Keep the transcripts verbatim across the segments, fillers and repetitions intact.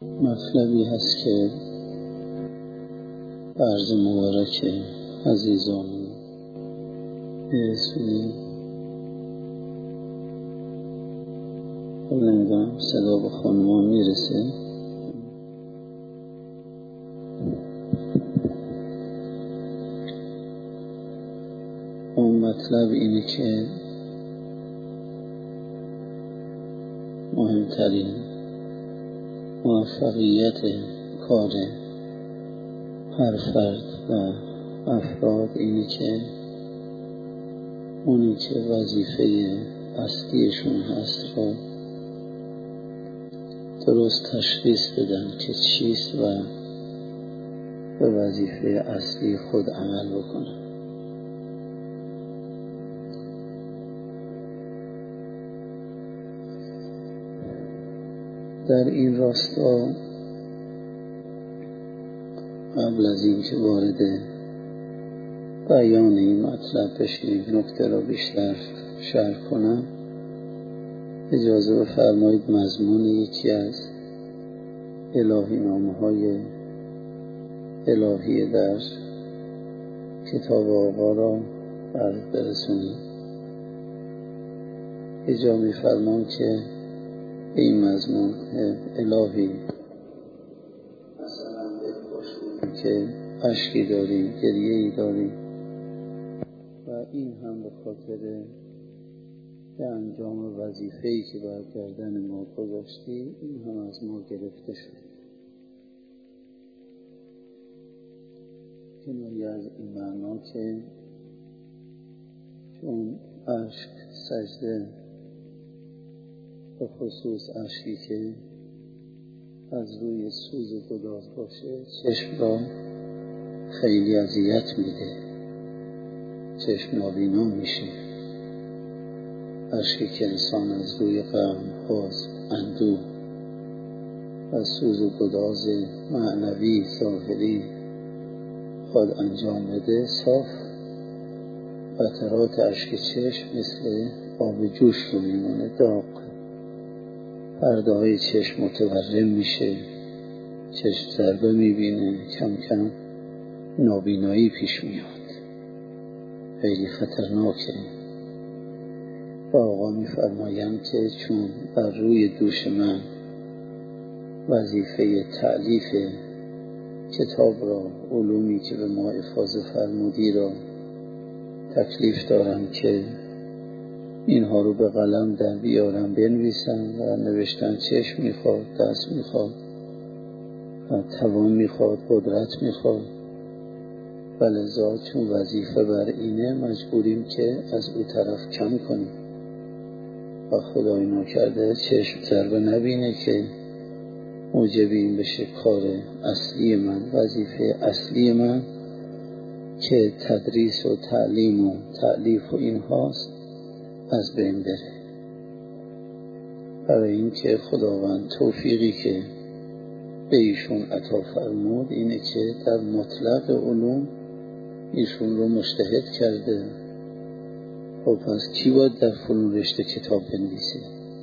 مطلبی هست که عرض مبارک عزیزان به سوی نمیدونم صدا به خانمان میرسه. اون مطلب اینه که مهمترین موفقیت کار هر فرد و افراد اینه که اونی که وظیفه اصلیشون هست رو درست تشخیص بدن که چیست و به وظیفه اصلی خود عمل بکنن. در این راستا قبل از این که وارد بیان این مطلب بشیم نکته را بیشتر شرح کنم، اجازه بفرمایید مضمون یکی از الهی نامه های الهی در کتاب آقا را برسونیم. اجازه می‌فرمان که این مضمون الهی مثلا بخوشیم که اشکی داریم، گریه‌ای داریم و این هم به خاطر به انجام وظیفه‌ای که بر گردن ما گذاشتی این هم از ما گرفته شد. کنایه از این معنا که چون اشک سجده به خصوص اشکی که از روی سوز گداز باشه چشم را خیلی اذیت میده، چشم نابینا میشه. اشکی که انسان از روی غم، حزن، اندوه و سوز و گداز معنوی ظاهری خود انجام بده، صاف قطرات اشک چشم مثل آب جوش رو میمونه، داغ. پرده های چشم متورم میشه، چشم ضربه میبینه، کم کم نابینایی پیش میاد، خیلی خطرناکه. و آقا میفرمایند که چون بر روی دوش من وظیفه تألیف کتاب را، علومی که به ما افاضه فرمودی را تکلیف دارم که اینها رو به قلم در بیارم بنویسم و نوشتن چشم میخواد، دست میخواد و توان میخواد، قدرت میخواد. ولذا چون وظیفه بر اینه مجبوریم که از او طرف کم کنیم و خدای ناکرده چشم ضربه نبینه که موجب این بشه کار اصلی من، وظیفه اصلی من که تدریس و تعلیم و تألیف و این هاست از بین بره. برای این که خداوند توفیقی که به ایشون عطا فرمود اینه که در مطلق علوم ایشون رو مجتهد کرده. خب پس کی باید در فلان رشته کتاب بنویسه؟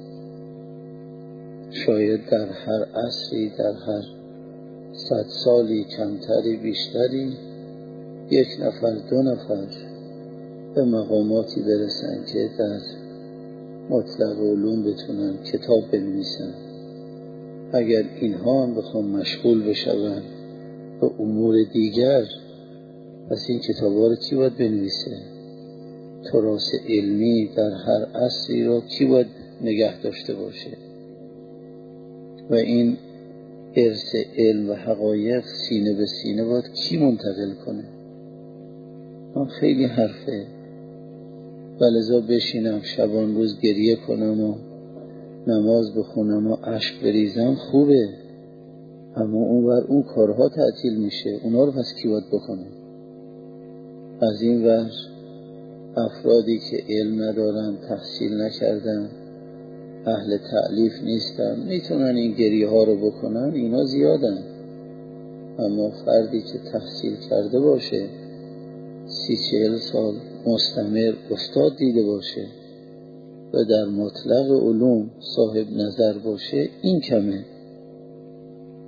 شاید در هر عصری، در هر صد سالی کمتری بیشتری یک نفر دو نفر به مقاماتی برسن که در مطلق علوم بتونن کتاب بنویسن. اگر اینها هم بخوام مشغول بشون به امور دیگر، پس این کتاب‌ها رو کی باید بنویسه؟ تراث علمی در هر عصری رو کی باید نگه داشته باشه؟ و این ارث علم و حقایق سینه به سینه باید کی منتقل کنه؟ من خیلی حرفه. ولذا بشینم شبان روز گریه کنم و نماز بخونم و اشک بریزم خوبه، اما اون ور اون کارها تعطیل میشه. اونا رو پس کی باید بکنه؟ از این ور افرادی که علم ندارن، تحصیل نکردن، اهل تألیف نیستن، میتونن این گریه ها رو بکنن، اینا زیادن. اما فردی که تحصیل کرده باشه، سی چهل سال مستمر استاد دیده باشه و در مطلق علوم صاحب نظر باشه، این کمه.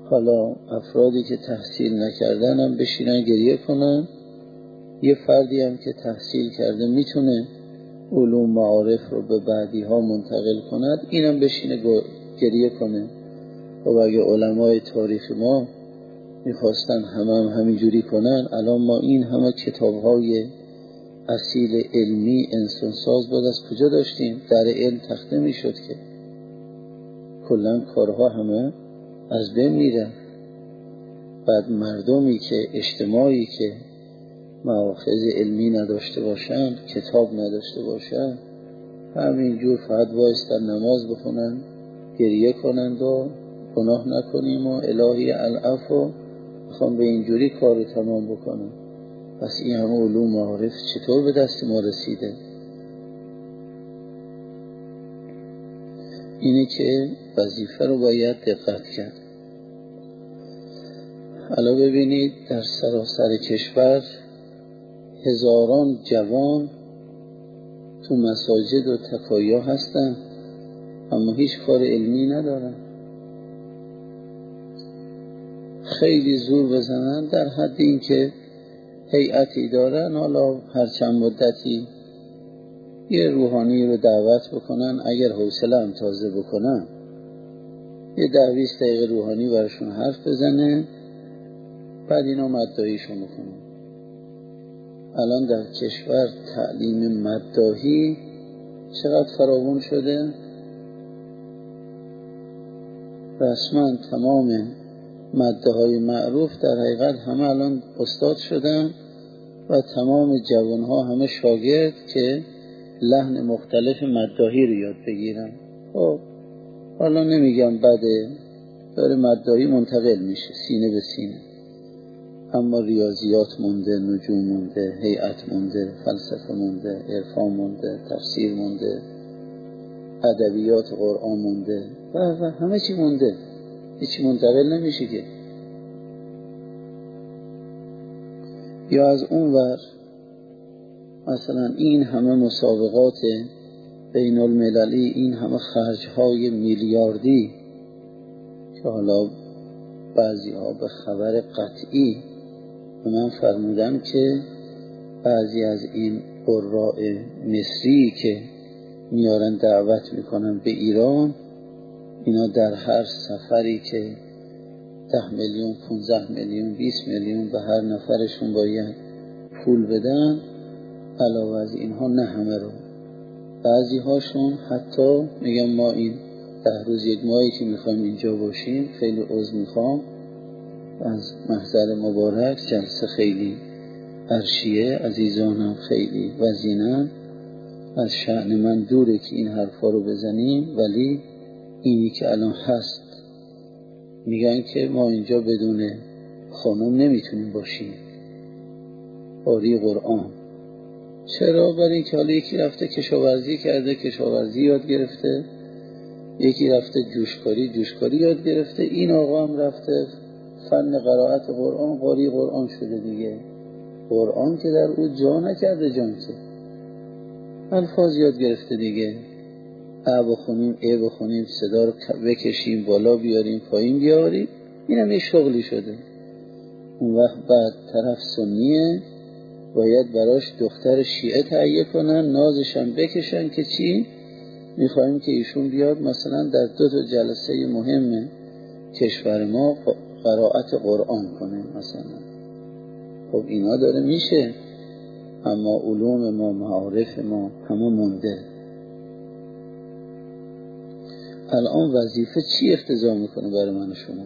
حالا افرادی که تحصیل نکردن هم بشینن گریه کنن، یه فردی هم که تحصیل کرده میتونه علوم معارف رو به بعدی ها منتقل کند، اینم بشینه گریه کنه. و اگه علمای تاریخ ما میخواستن همه هم همینجوری کنن، الان ما این همه کتاب‌های اصیل علمی انسانساز باید از کجا داشتیم؟ در علم تخته میشد که کلن کارها همه از بین میره. بعد مردمی که اجتماعی که مواخذ علمی نداشته باشن، کتاب نداشته باشن، همینجور فقط وایستن نماز بخونن، گریه کنند و گناه نکنیم و الهی العفو، میخوام به اینجوری کار رو تمام بکنم. پس این همه علوم معارف چطور به دست ما رسیده؟ اینه که وظیفه رو باید دقت کرد. حالا ببینید در سراسر کشور هزاران جوان تو مساجد و تکایا هستن، اما هیچ کار علمی ندارن. خیلی زور بزنن در حد این که هیئتی دارن، حالا هر چند مدتی یه روحانی رو دعوت بکنن، اگر حوصله هم تازه بکنن یه ده بیست دقیقه روحانی براشون حرف بزنه، بعد اینا مداحیشون بکنن. الان در کشور تعلیم مداحی چقدر فراوان شده. رسما تمام مداحای معروف در حقیقت همه الان استاد شدن و تمام جوانها همه شاگرد که لحن مختلف مداحی رو یاد بگیرن. خب حالا نمیگم بده، داره مداحی منتقل میشه سینه به سینه، اما ریاضیات مونده، نجوم مونده، هیئت مونده، فلسفه مونده، عرفان مونده، تفسیر مونده، ادبیات قرآن مونده و و همه چی مونده، هیچی منتقل نمیشه که. یا از اون ور مثلا این همه مسابقات بین المللی، این همه خرجهای میلیاردی که حالا بعضی ها به خبر قطعی به من فرمودن که بعضی از این قراء مصری که میارن دعوت میکنن به ایران، اینا در هر سفری که ده میلیون، پونزده میلیون، بیست میلیون به هر نفرشون باید پول بدن، علاوه از اینها نه همه رو، بعضی هاشون حتی میگم ما این ده روز یک ماهی که میخوایم اینجا باشیم، خیلی عذر میخوام از محضر مبارک، جلسه خیلی عرشیه، عزیزانم خیلی وزینن، از شأن من دوره که این حرفا رو بزنیم، ولی اینی که الان هست میگن که ما اینجا بدون خانم نمیتونیم باشیم، قاری قرآن. چرا؟ برای اینکه حالا یکی رفته کشاورزی کرده، کشاورزی یاد گرفته، یکی رفته جوشکاری، جوشکاری یاد گرفته، این آقا هم رفته فن قرائت قرآن، قاری قرآن شده دیگه. قرآن که در او جا نکرده جان که، الفاظ یاد گرفته دیگه، ا بخونیم، ا بخونیم، صدا رو بکشیم، بالا بیاریم، پایین بیاریم، این هم یه شغلی شده. اون وقت بعد طرف سنیه، باید براش دختر شیعه تهیه کنن، نازش هم بکشن که چی؟ میخوایم که ایشون بیاد مثلا در دو تا جلسه مهم کشور ما قرائت قرآن کنه مثلا. خب اینا داره میشه، اما علوم ما، معارف ما همه مونده. الان وظیفه چی اقتضا میکنه برای من و شما؟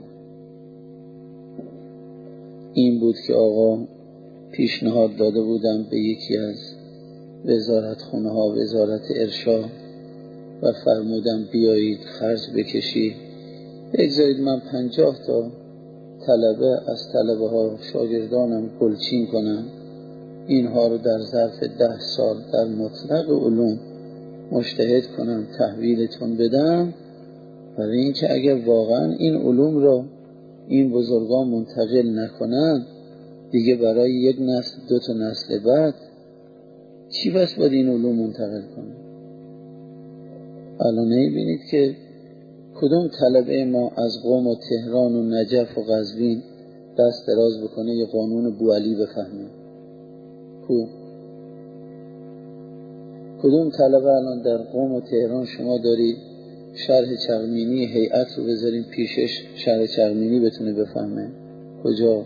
این بود که آقا پیشنهاد داده بودم به یکی از وزارت خونه ها، وزارت ارشاد، و فرمودم بیایید خرج بکشید، بگذارید من پنجاه تا طلبه از طلبه ها شاگردانم گلچین کنم، اینها رو در ظرف ده سال در مطلق علوم مجتهد کنم، تحویلتون بدم، برای اینکه اگر واقعا این علوم رو این بزرگان منتقل نکنن، دیگه برای یک نسل، دو تا نسل بعد چی بس باید این علوم منتقل کنه؟ الان نمی‌بینید که کدوم طلبه ما از قم و تهران و نجف و قزوین دست دراز بکنه یه قانون بوعلی بفهمه؟ کو کدوم طلبه الان در قم و تهران شما داری شرح چغمینی هیئت رو بذاریم پیشش شرح چغمینی بتونه بفهمه؟ کجا؟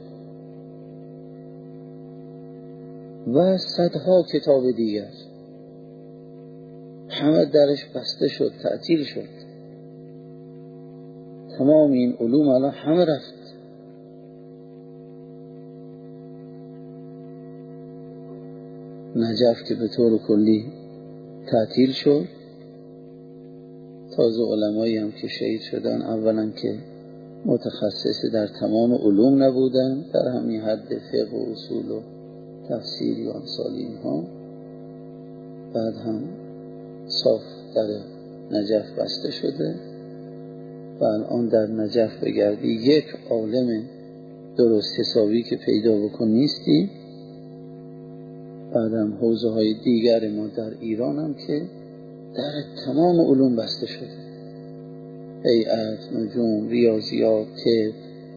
و صدها کتاب دیگر همه درش بسته شد، تعطیل شد. تمام این علوم الان همه رفت. نجف که به طور کلی تعطیل شد. تازه علمایی هم که شهید شدن اولا که متخصص در تمام علوم نبودن، در همین حد فقه و اصول و تفسیری و امثال اینها. بعد هم صاف در نجف بسته شده و الان در نجف بگردی یک عالم درست حسابی که پیدا بکن نیستی. بعد هم حوزه های دیگر ما در ایران هم که در تمام علوم بسته شده، هیئت، نجوم، ریاضیات، طب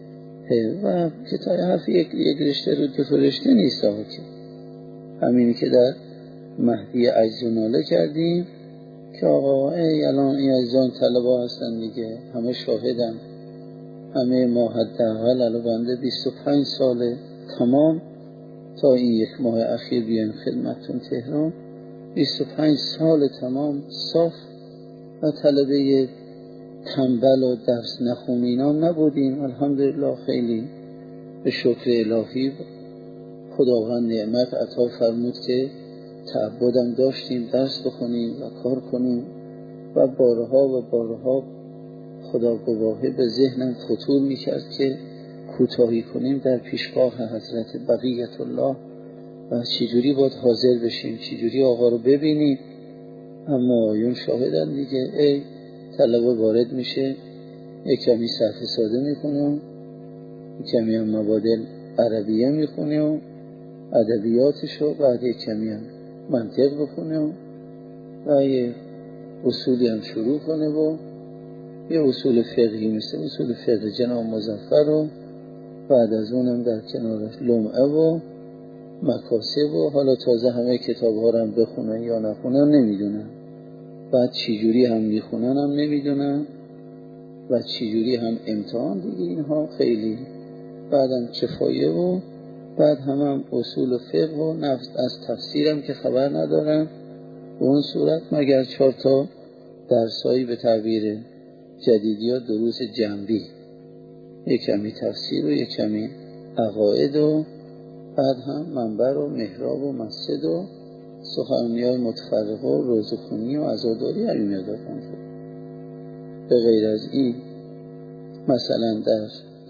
و که تا حرف یک, یک رشته رو دو تا رشته نیست ها، که همینی که در مهدی عجز و ناله کردیم که آقا ای الان این عزیزان طلبه هستن دیگه، همه شاهدن، همه ما حداقل الان بنده بیست و پنج ساله تمام تا این یک ماه اخیر بیایم خدمتتون تهران، بیست و پنج سال تمام صاف و طلبه تنبل و درس نخونینام نبودیم. الحمدلله خیلی به شکر الهی خداوند نعمت عطا فرمود که تعبدم داشتیم درس بخونیم و کار کنیم و بارها و بارها خدا گواهی به ذهنم خطور میکرد که کوتاهی کنیم در پیشگاه حضرت بقیت الله و چجوری باید حاضر بشیم، چجوری آقا رو ببینیم. اما آیون شاهدن دیگه، ای طلبه وارد میشه یک کمی صرف ساده میکنه، یک کمی هم مبادل عربیه میخونه و ادبیاتشو، بعد یک کمی هم منطق بخونه و یه اصولی هم شروع کنه و یه اصول فقهی مثل اصول فقه جناب مظفر و بعد از اونم در کنارش لمعه و مکاسب و حالا تازه همه کتاب ها رو هم بخونن یا نخونن نمیدونن، بعد چجوری هم میخونن هم نمیدونن و چجوری هم امتحان دیگه اینها خیلی، بعدم کفایه و بعد هم, هم اصول فقه و نفس از تفسیرم که خبر ندارن به اون صورت، مگر چهار تا درسایی به تعبیر جدیدی ها دروس جنبی، یک کمی تفسیر و یک کمی عقاید و بعد هم منبر و محراب و مسجد و سخنرانی های متفرقه و روزخونی و عزاداری همین مقدار کنید. به غیر از این مثلا در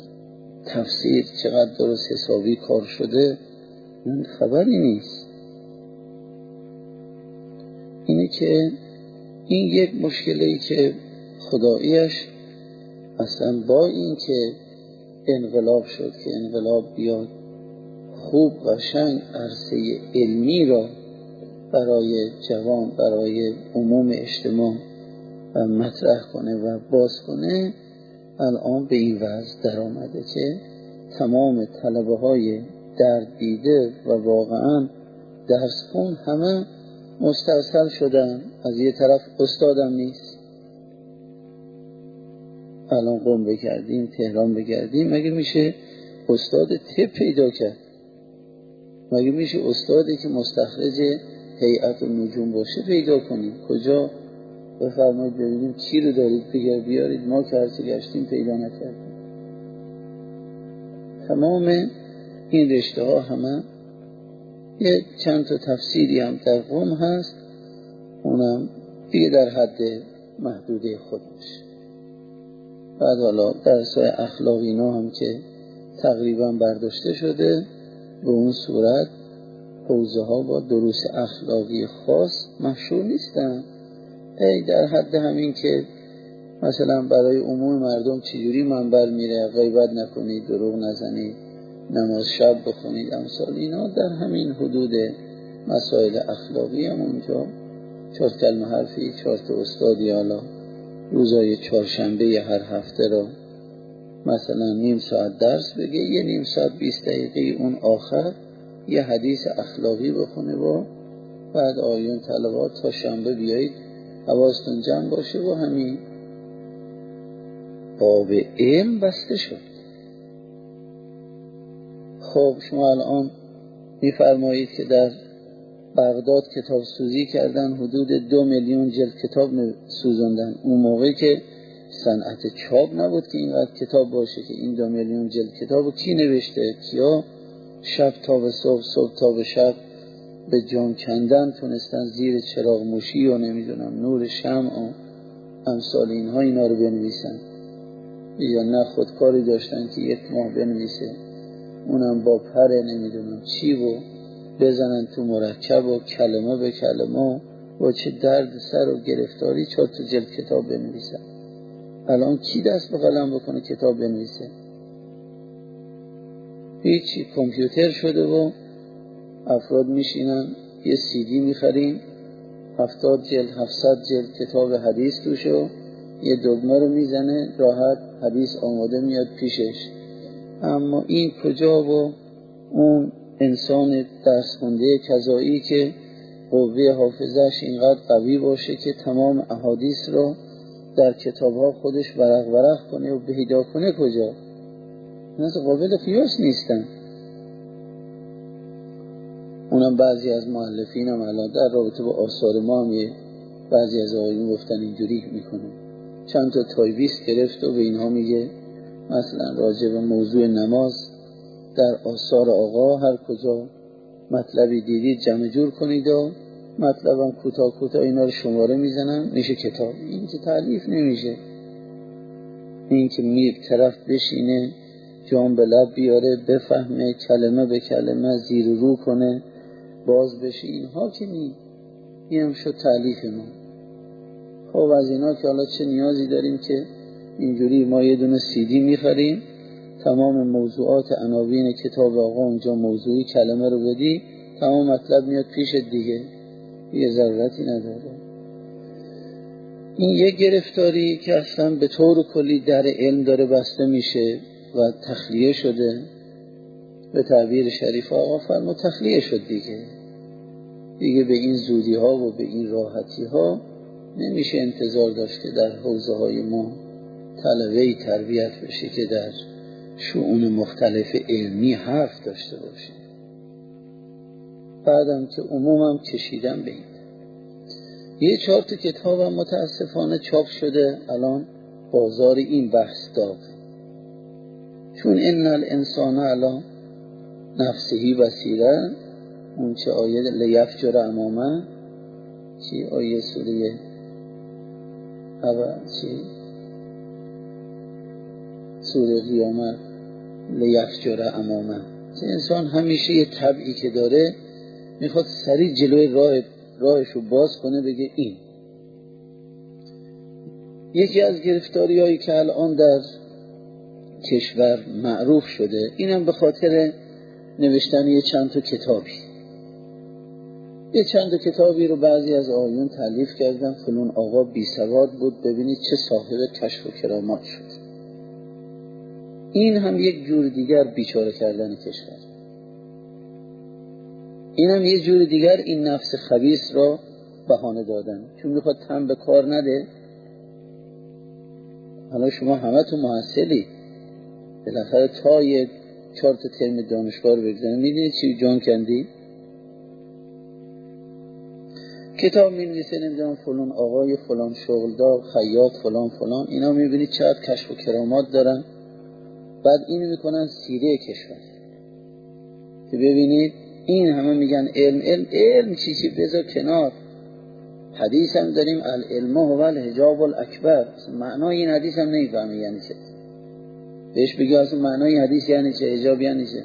تفسیر چقدر درست حسابی کار شده این خبری نیست. اینه که این یک مشکلی که خداییش اصلا با این که انقلاب شد که انقلاب بیاد خوب قشنگ عرصه علمی را برای جوان برای عموم اجتماع و مطرح کنه و باز کنه، الان به این وضع در آمده که تمام طلبه های درد دیده و واقعا درس خون همه مسترسل شدن. از یه طرف استادم نیست، الان قم بگردیم تهران بگردیم مگه میشه استاد طب پیدا کرد؟ مگه میشه استادی که مستخرج هیئت و نجوم باشه پیدا کنیم؟ کجا؟ بفرمایید ببینیم کی رو دارید بگر بیارید، ما که هرچی گشتیم پیدا نکردیم. تمام این رشته ها همه یک چند تا تفسیری هم در قم هست، اونم دیگه در حد محدوده خودش. بعد حالا درس های اخلاقی اینا هم که تقریبا برداشته شده، به اون صورت حوزه ها با دروس اخلاقی خاص مشهور نیستن. ای در حد همین که مثلا برای عموم مردم چجوری منبر میره، غیبت نکنید، دروغ نزنید، نماز شب بخونید، امثال اینا، در همین حدود مسائل اخلاقی هم اونجا چهار کلمه حرفی چهار تا استادی حالا روزای چهارشنبه هر هفته رو مثلا نیم ساعت درس بگه، یه نیم ساعت بیست دقیقه اون آخر یه حدیث اخلاقی بخونه و بعد آیون طلبات تا شنبه بیایید حواستون جمع باشه و همین باب علم بسته شد. خب شما الان میفرمایید که در بغداد کتاب سوزی کردن، حدود دو میلیون جلد کتاب سوزندن. اون موقعی که صنعت چاپ نبود که اینقدر کتاب باشه که این دو میلیون جلد کتابو کی نوشته، کیا شب تا به صبح، صبح تا به شب به جان کندن تونستن زیر چراغ مشی و نمیدونم نور شمع و امثال اینها اینا رو بنویسن، یا نه خودکاری داشتن که یک ماه بنویسه، اونم با پر نمیدونم چی و بزنن تو مرکب و کلمه به کلمه و چه درد سر و گرفتاری چهار تا جلد کتاب بنویسن. الان کی دست به قلم بکنه کتاب بنویسه؟ هیچی، کامپیوتر شده و افراد میشینن یه سی دی میخریم هفتاد جلد هفتصد جلد کتاب حدیث توشه و یه دکمه رو میزنه راحت حدیث آماده میاد پیشش. اما این کجا و اون انسان درس خونده کذایی که قوه حافظش اینقدر قوی باشه که تمام احادیث رو در کتاب‌ها خودش ورق ورق کنه و پیدا کنه، کجا؟ ناز قابل قیاس نیستن. اونم بعضی از مؤلفین هم الان در رابطه با آثار ما هم بعضی از آقایون گفتن اینجوری میکنه، چند تا تایویست گرفت و به اینها میگه مثلا راجع به موضوع نماز در آثار آقا هر کجا مطلبی دیدید جمع جور کنید و مطلبم کوتاه کوتاه اینا رو شماره میزنن میشه کتاب. این که تالیف نمیشه، این که میر طرف بشینه جام به لب بیاره بفهمه کلمه به کلمه زیر و رو کنه باز بشه، اینها که نی این هم شد تالیف ما. خب از اینا که حالا چه نیازی داریم که اینجوری ما یه دونه سی دی میخریم تمام موضوعات عناوین کتاب آقا اونجا موضوعی کلمه رو بدی تمام مطلب میاد پیشت دیگه، یه ضرورتی نداره. این یه گرفتاری که اصلا به طور کلی در علم داره بسته میشه و تخلیه شده، به تعبیر شریف آقا فرمود تخلیه شد دیگه دیگه به این زودی ها و به این راحتی ها نمیشه انتظار داشت که در حوزه های ما طلبه‌ای تربیت بشه که در شؤون مختلف علمی حرف داشته باشه. بعدم که عمومم کشیدم به این یه چهار تا کتابم متاسفانه چاپ شده الان بازار این بحث داغ، چون ان الانسان علی نفسه بصیره، اون چه آیه لیفجر امامه چی آیه سوره اول چی سوره قیامت لیفجر امامه، چه انسان همیشه یه طبعی که داره میخواد سریع جلوی راه راهشو باز کنه بگه این. یکی از گرفتاری هایی که الان در کشور معروف شده اینم به خاطر نوشتن یه چند تا کتابی یه چند تا کتابی رو بعضی از آقایون تالیف کردن، فلان آقا بی سواد بود ببینید چه صاحب کشف و کرامات شد. این هم یک جور دیگر بیچاره کردن کشور، این هم یک جور دیگر این نفس خبیث را بهانه دادن، چون میخواد تن به کار نده. حالا شما همه تو محصلی بالاخره تا یه چهار تا ترم دانشگاه رو بگذاریم میدونید چی جان کندی؟ کتاب می‌نویسه نمیدونم فلان آقای فلان شغلدار خیاط فلان فلان، اینا میبینید چقدر کشف و کرامات دارن، بعد اینو میکنن سیره کشور که ببینید این همه میگن علم علم علم چی چی بذار کنار، حدیث هم داریم العلم هو الحجاب الاکبر، معنای این حدیث هم نمیفهمی یعنی چه، بهش بگی اصلا معنای حدیث یعنی چه، حجاب یعنی چه،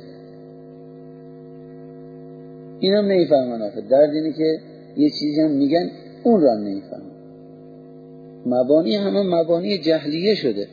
این هم نمیفهمن. آخه درد اینه که یه چیزی هم میگن اون رو هم نمیفهمن. مبانی همه مبانی جهلیه شده.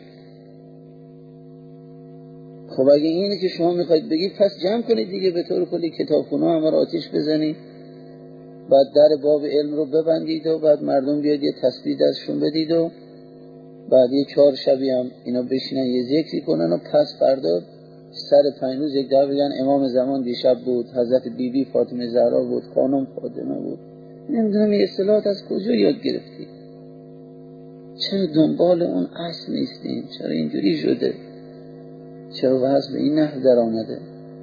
خب اگه اینه که شما میخواید بگید پس جمع کنید دیگه، به طور کلی کتابخونه همه رو آتیش بزنید، بعد در باب علم رو ببندید و بعد مردم بیاد یه تسبیح دستشون بدید و بعد یه چهار شبی هم اینا بشینن یه ذکری کنن و پس فردا سر پنج روز یک دفعه بگن امام زمان دیشب بود، حضرت بی بی فاطمه زهرا بود، خانم فاطمه بود. نمیدونم این اصطلاحات از کجا یاد گرفتی؟ چرا دنبال اون اصل نیستیم؟ چرا اینجوری شده؟ چرا وضع به این نحو در آمده؟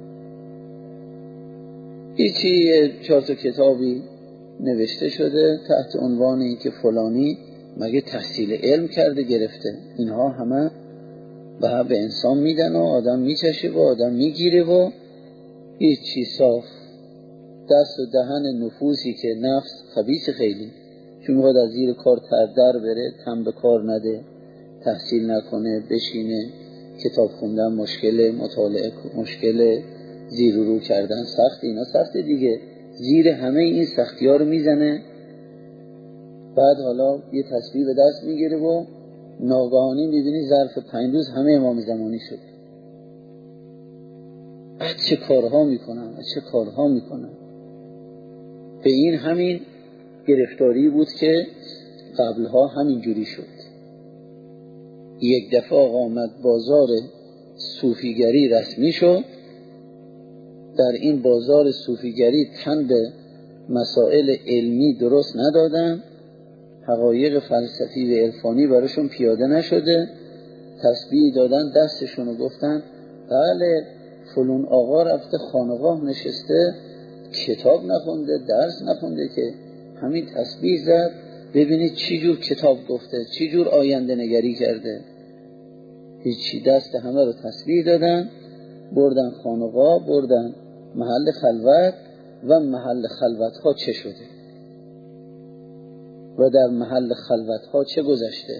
هیچی چهار تا کتابی نوشته شده تحت عنوان این که فلانی مگه تحصیل علم کرده گرفته. اینها همه به به انسان میدن و آدم میچشه و آدم میگیره و هیچی، صاف دست و دهن نفوسی که نفس خبیث خیلی، چون میخواد از زیر کار تر در بره، تن به کار نده، تحصیل نکنه، بشینه، کتاب خوندن مشکله، مطالعه مشکله، زیر و رو کردن سخت. اینا سخت دیگه، زیر همه این سختی ها رو میزنه. بعد حالا یه تسبیح به دست میگیره و ناگهانی میبینی ظرف پنج روز همه امام زمانی شد. بعد چه کارها میکنن چه کارها میکنن. به این همین گرفتاری بود که قبلها همین جوری شد. یک دفعه آقا آمد بازار صوفیگری رسمی شد. در این بازار صوفیگری تن به مسائل علمی درست ندادن، حقایق فلسفی و عرفانی براشون پیاده نشده، تسبیح دادن دستشون گفتن بله فلون آقا رفته خانقاه نشسته، کتاب نخونده، درس نخونده که همین تسبیح زد، ببینید چی جور کتاب گفته، چی جور آینده نگری کرده. هیچی، دست همه رو تسبیح دادن، بردن خانقاه، بردن محل خلوت. و محل خلوت ها چه شده و در محل خلوت ها چه گذشته.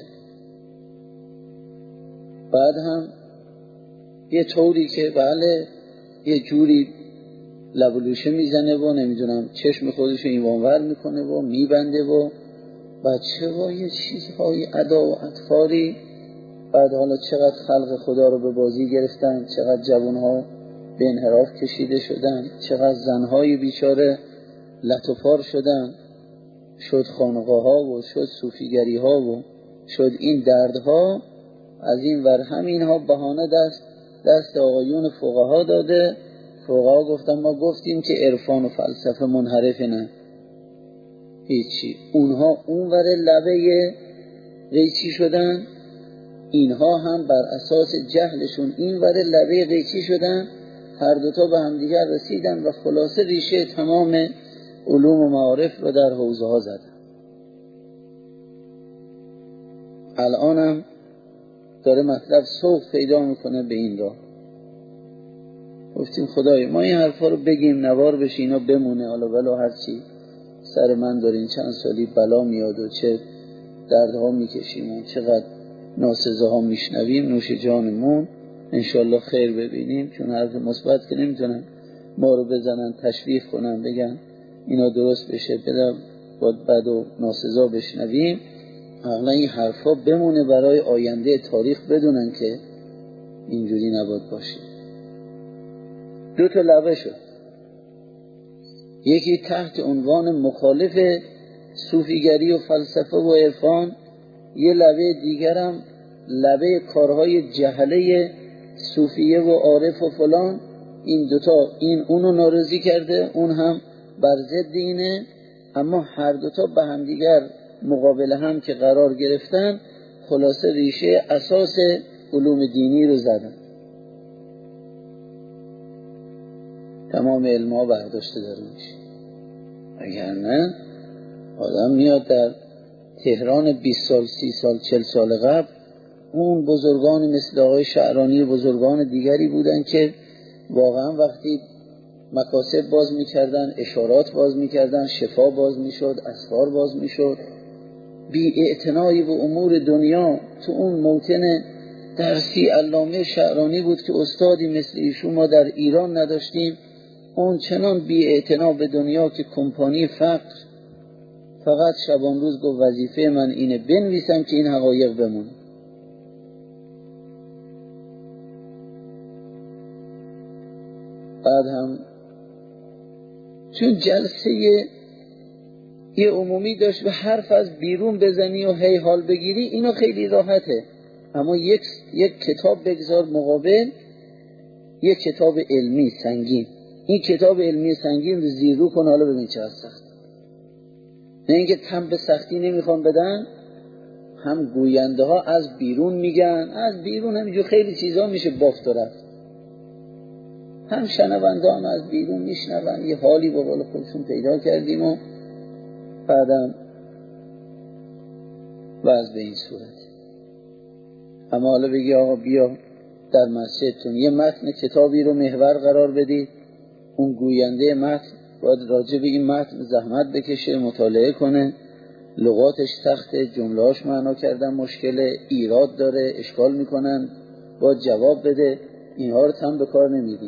بعد هم یه طوری که بله یه جوری لبلوشه میزنه و نمیدونم چشم خودشو اینوانور میکنه و میبنده و بچه و یه چیزهای ادا و اطفاری. بعد حالا چقدر خلق خدا رو به بازی گرفتن، چقدر جوانها به انحراف کشیده شدن، چقدر زنهای بیچاره لطفار شدن، شد خانقاه ها و شد صوفیگری ها و شد این دردها. از این ور همین ها بهانه دست دست آقایون فقها داده. فقها گفتن ما گفتیم که عرفان و فلسفه منحرفه، نه هیچی. اونها اون ور لبه قیچی شدن، اینها هم بر اساس جهلشون این ور لبه قیچی شدن. هر دوتا به هم دیگر رسیدن و خلاصه ریشه تمام علوم و معارف رو در حوزه ها زدن. الان هم داره مطلب سوق پیدا میکنه به این راه. گفتیم خدای ما این حرفا رو بگیم نوار بشه اینا بمونه، حالا بلا هرچی سر من دارین چند سالی بلا میاد و چه دردها میکشیم و چقدر ناسزه ها میشنویم، نوش جانمون انشالله خیر ببینیم. چون حرف مثبت که نمیتونن ما رو بزنن تشویق کنن بگن اینا درست بشه، بدم باید بد و ناسزا بشنویم. اغلا این حرفا بمونه برای آینده تاریخ بدونن که اینجوری نباید باشه. دو تا لبه شد، یکی تحت عنوان مخالف صوفیگری و فلسفه و عرفان، یه لبه دیگرم لبه کارهای جهله صوفیه و عارف و فلان. این دوتا این اونو ناراضی کرده، اون هم بر ضد اینه، اما هر دوتا به هم دیگر مقابل هم که قرار گرفتن خلاصه ریشه اساس علوم دینی رو زدن. تمام علم ها برداشته داره میشه. اگر نه آدم میاد در تهران بیست سال سی سال چل سال قبل اون بزرگانی مثل آقای شعرانی بزرگان دیگری بودن که واقعا وقتی مکاسب باز میکردن، اشارات باز میکردن، شفا باز میشد، اسفار باز میشد. بی اعتنایی به امور دنیا. تو اون موطن درسی علامه شعرانی بود که استادی مثل ایشون ما در ایران نداشتیم. اون چنان بی اعتنا به دنیا که کمپانی فقر فقط شبان روز گفت وظیفه من اینه بنویسم که این حقایق بمونه. بعد هم چون جلسه یه عمومی داشت و حرف از بیرون بزنی و هی حال بگیری، اینا خیلی راحته. اما یک یک کتاب بگذار مقابل یک کتاب علمی سنگین، این کتاب علمی سنگین رو زیر رو کن، حالا ببین چه سخت. نه اینکه تن به سختی نمیخوان بدن، هم گوینده ها از بیرون میگن، از بیرون همینجور خیلی چیزا میشه بافت و رفت، هم شنونده هم از بیرون میشنون، یه حالی با بالا خودشون پیدا کردیم و بعدم وضع به این صورت. اما حالا بگی آقا بیا در مسجدتون یه متن کتابی رو محور قرار بدید، اون گوینده متن باید راجع به این متن زحمت بکشه، مطالعه کنه، لغاتش سخته، جملهاش معنا کردن مشکله، ایراد داره، اشکال میکنن، باید جواب بده، اینها رو تن به کار نمیدی.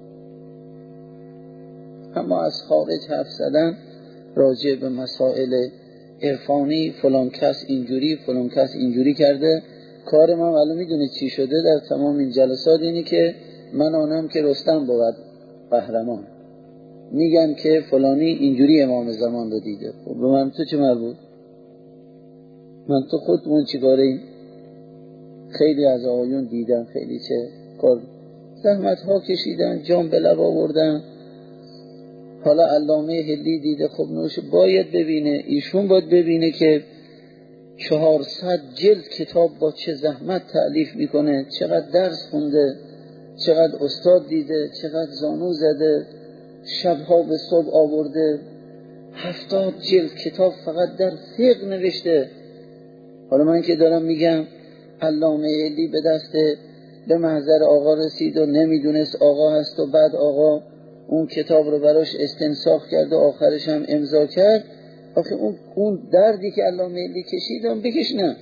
اما از خارج حرف زدن راجع به مسائل عرفانی، فلان کس اینجوری فلان کس اینجوری کرده، کار من معلوم میدونه چی شده در تمام این جلسات اینی که من آنم که رستم بود قهرمان، میگن که فلانی اینجوری امام زمان رو دیده. خب به من تو چه مربوط؟ من تو خودمون چی کاریم؟ خیلی از آقایون دیدم خیلی چه کار زحمت ها کشیدن، جام به لب آوردن. حالا علامه هلی دیده، خب نوش باید ببینه، ایشون باید ببینه که چهارصد جلد کتاب با چه زحمت تألیف میکنه، چقدر درس خونده، چقدر استاد دیده، چقدر زانو زده، شبها به صبح آورده، هفتاد جلد کتاب فقط در فقه نوشته. حالا من که دارم میگم علامه هلی به دست به محضر آقا رسید و نمیدونست آقا هست و بعد آقا اون کتاب رو براش استنساخ کرد و آخرش هم امضا کرد. آخه اون, اون دردی که علامه هلی کشید هم بکش نه.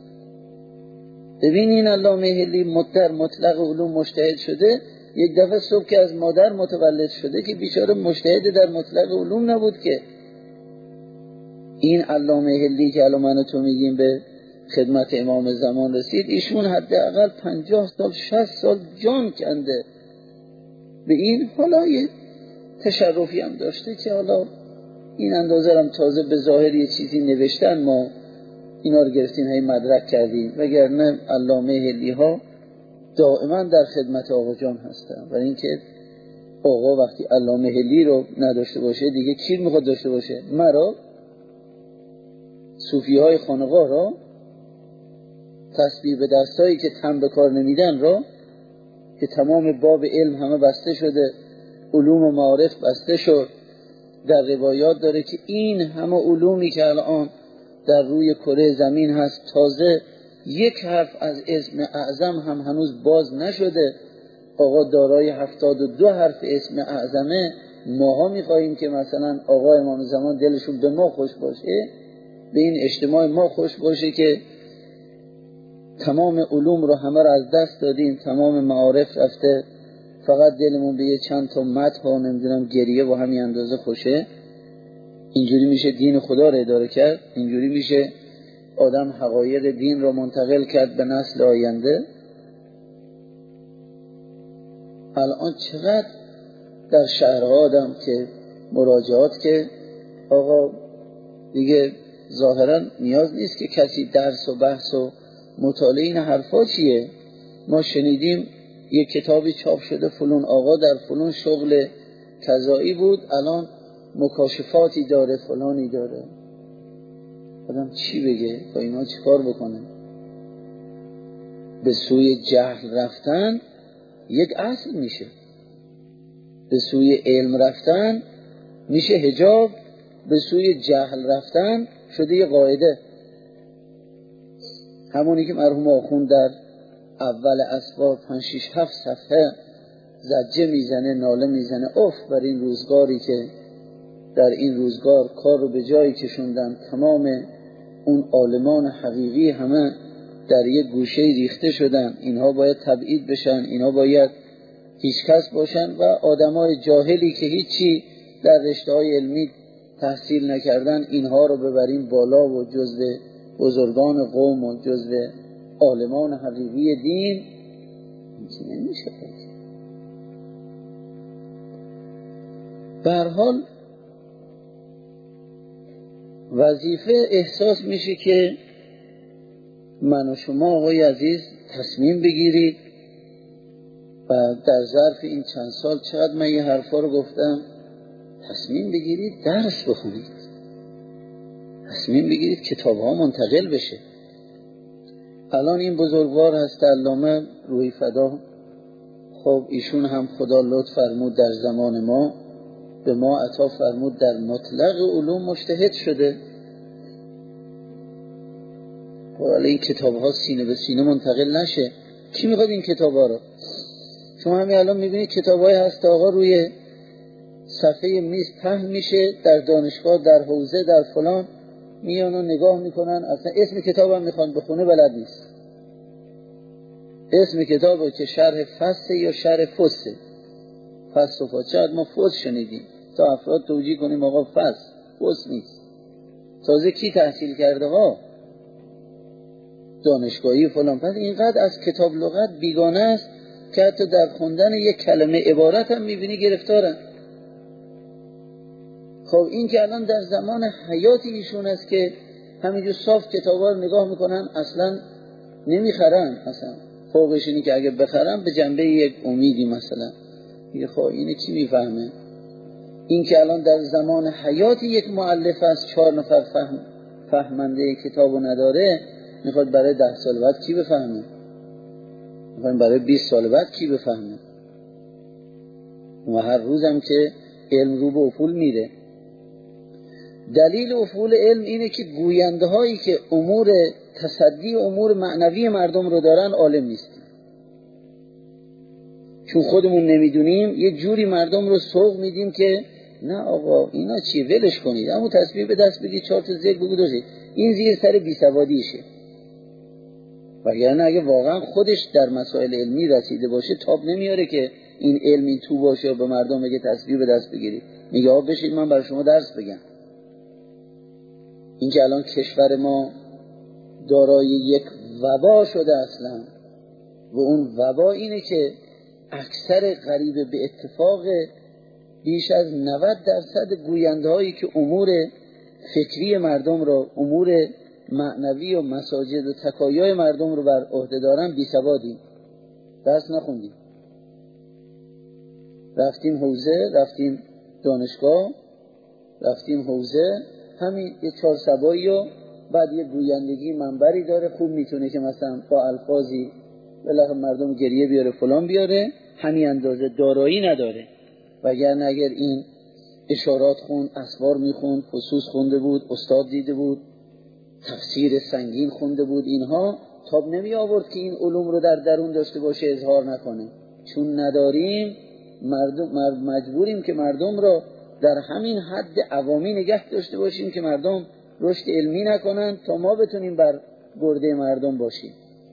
ببین این علامه هلی مطلق مطلق علوم مجتهد شده، یک دفعه صبح که از مادر متولد شده که بیچاره مجتهد در مطلق علوم نبود که. این علامه هلی که الان من و تو میگیم به خدمت امام زمان رسید، ایشون حداقل پنجاه سال شصت سال جان کنده به این. حالا یه تشرفی هم داشته که حالا این اندازه هم تازه به ظاهر یه چیزی نوشتن، ما اینا رو گرفتیم هی مدرک کردیم، وگرنه علامه هلی ها دائما در خدمت آقا جان هستن. و اینکه آقا وقتی علامه هلی رو نداشته باشه دیگه کی میخواد داشته باشه؟ مرا صوفی های خانقاه را، تسبیح به دستایی که تن به کار نمیدن را، که تمام باب علم همه بسته شده، علوم و معارف بسته شد. در روایات داره که این همه علومی که الان در روی کره زمین هست، تازه یک حرف از اسم اعظم هم هنوز باز نشده. آقا دارای هفتاد و دو حرف اسم اعظمه. ماها میخواییم که مثلا آقا امام زمان دلشون به ما خوش باشه، به این اجتماع ما خوش باشه که تمام علوم رو همه رو از دست دادیم، تمام معارف رفته، فقط دلمون به یه چند تا مدح ها نمیدونم گریه و همین اندازه خوشه. اینجوری میشه دین خدا رو اداره کرد؟ اینجوری میشه آدم حقایق دین رو منتقل کرد به نسل آینده؟ الان چقدر در شهرها آدم که مراجعات که آقا دیگه ظاهرا نیاز نیست که کسی درس و بحث و مطالعه این حرفا چیه. ما شنیدیم یک کتابی چاپ شده فلان آقا در فلان شغل قضایی بود، الان مکاشفاتی داره، فلانی داره. آدم چی بگه؟ با اینا چی کار بکنه؟ به سوی جهل رفتن یک اصل میشه، به سوی علم رفتن میشه حجاب، به سوی جهل رفتن شده یه قاعده. همونی که مرحوم آخوند در اول اسباب پنج شش هفت صفحه زجه میزنه، ناله میزنه، اوف بر این روزگاری که در این روزگار کار رو به جایی کشوندن، تمام اون عالمان حقیقی همه در یک گوشه ریخته شدن، اینها باید تبعید بشن، اینها باید هیچ کس باشن و آدمای جاهلی که هیچی در رشته‌های علمی تحصیل نکردن اینها رو ببریم بالا و جزو بزرگان قوم و جزو عالمان حقیقی دین. این نمیشه. به هر حال وظیفه احساس میشه که من و شما آقای عزیز تصمیم بگیرید و در ظرف این چند سال چقدر من یه حرفا رو گفتم، تصمیم بگیرید درس بخونید، تصمیم بگیرید کتاب ها منتقل بشه. الان این بزرگوار هست علامه روحی فدا، خب ایشون هم خدا لطف فرمود در زمان ما به ما عطا فرمود در مطلق علوم مجتهد شده. خب الان این کتاب ها سینه به سینه منتقل نشه، کی میخواد این کتاب ها رو؟ شما همین الان میبینید کتاب های هست آقا روی صفحه میز پهن میشه در دانشگاه، در حوزه، در فلان، میان و نگاه میکنن، اصلا اسم کتاب هم میخوان بخونه بلد نیست. اسم کتاب که شرح فصل یا شرح فصل فصل و فصل، شاید ما فصل شنیدیم تا افراد توجیه کنیم آقا فصل فصل نیست. تازه کی تحصیل کرده ها؟ دانشگاهی فلان. پس اینقدر از کتاب لغت بیگانه است که حتی در خوندن یک کلمه عبارت هم میبینی گرفتارن. خب این که الان در زمان حیات ایشون است که همینجور صاف کتابا رو نگاه میکنن، اصلا نمیخرن، اصلا فوقش اینی که اگه بخرن به جنبه یک امیدی مثلا میگه خب اینه کی میفهمه؟ این که الان در زمان حیات یک مؤلف است، چهار نفر فهم فهمنده کتابو نداره، میخواد برای ده سال بعد کی بفهمه؟ میخواد برای بیست سال بعد کی بفهمه؟ و هر روزم که علم رو به افول میره. دلیل افول علم اینه که گوینده هایی که امور تصدی امور معنوی مردم رو دارن عالم نیستن، چون خودمون نمیدونیم یه جوری مردم رو سوق میدیم که نه آقا اینا چیه ولش کنید، اما تسبیح به دست بگید، چهار تا ذکر بگو دوزید، این زیر سر بیسوادیشه. وگرنه اگه واقعا خودش در مسائل علمی رسیده باشه تاب نمیاره که این علم این تو باشه و به مردم بگه تسبیح به دست بگیرید، میگه آقا بشید من برای شما درس بگم. این که الان کشور ما دارای یک وبا شده اصلا، و اون وبا اینه که اکثر قریب به اتفاق بیش از نود درصد گوینده هایی که امور فکری مردم رو، امور معنوی و مساجد و تکایای مردم رو بر عهده دارن بی سوادیم، درس نخوندیم، رفتیم حوزه، رفتیم دانشگاه، رفتیم حوزه، همین یه چهار سبایی و بعد یه گویندگی منبری داره، خوب میتونه که مثلا با الفاظی بالاخره مردم گریه بیاره فلان بیاره، همین اندازه دارایی نداره. وگرنه اگر این اشارات خوند، اسوار میخوند، فصوص خونده بود، استاد دیده بود، تفسیر سنگین خونده بود، اینها تاب نمی آورد که این علوم رو در درون داشته باشه اظهار نکنه. چون نداریم مردم مجبوریم که مردم رو در همین حد عوامی نگه داشته باشیم که مردم رشد علمی نکنن تا ما بتونیم بر گرده مردم باشیم.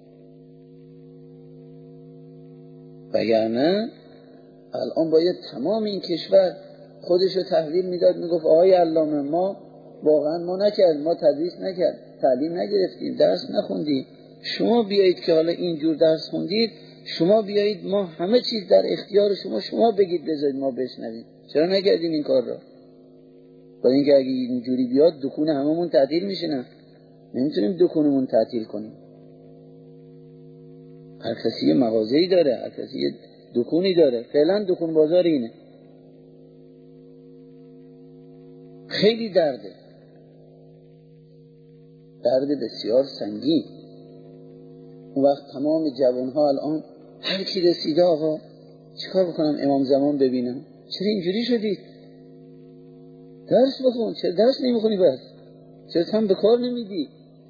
وگرنه الان باید تمام این کشور خودش رو تحویل میداد، میگفت آقای علامه ما واقعا ما نکرد، ما تدریس نکرد، تعلیم نگرفتیم، درس نخوندیم، شما بیایید که حالا اینجور درس خوندید، شما بیایید ما همه چیز در اختیار شما، شما بگید بذارید ما بشنویم. چرا نکردیم این کار را؟ با اینکه اگه اینجوری بیاد دکون هممون تعطیل میشه، نه نمیتونیم دکونمون تعطیل کنیم. هر کسی یه مغازه‌ای داره، هر کسی یه دکونی داره، فعلا دکون بازار اینه. خیلی درده، درد بسیار سنگین. اون وقت تمام جوانها الان هر کی رسیده آقا چیکار بکنم امام زمان ببینم، چرا اینجوری شدید؟ درس بخون، چرا درس نمیخونی؟ بس چرا هم به کار نمیدی؟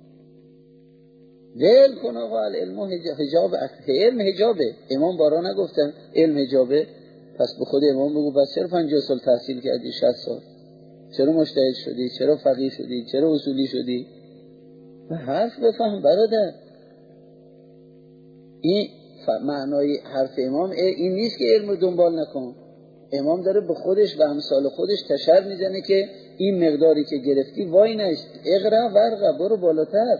ول کن آقا، العلم حجاب، علم حجابه. امام بارا نگفتن علم حجابه؟ پس به خود امام بگو بس چرا پنجاه سال تحصیل کردی، شصت سال چرا مجتهد شدی، چرا فقیه شدی، چرا اصولی شدی؟ و حرف بفهم برادر. این معنای حرف امام این نیست که علم رو دنبال نکن. امام داره به خودش و امثال خودش تشر میزنه که این مقداری که گرفتی وای نشت، اقرا ورقا، برو بالاتر.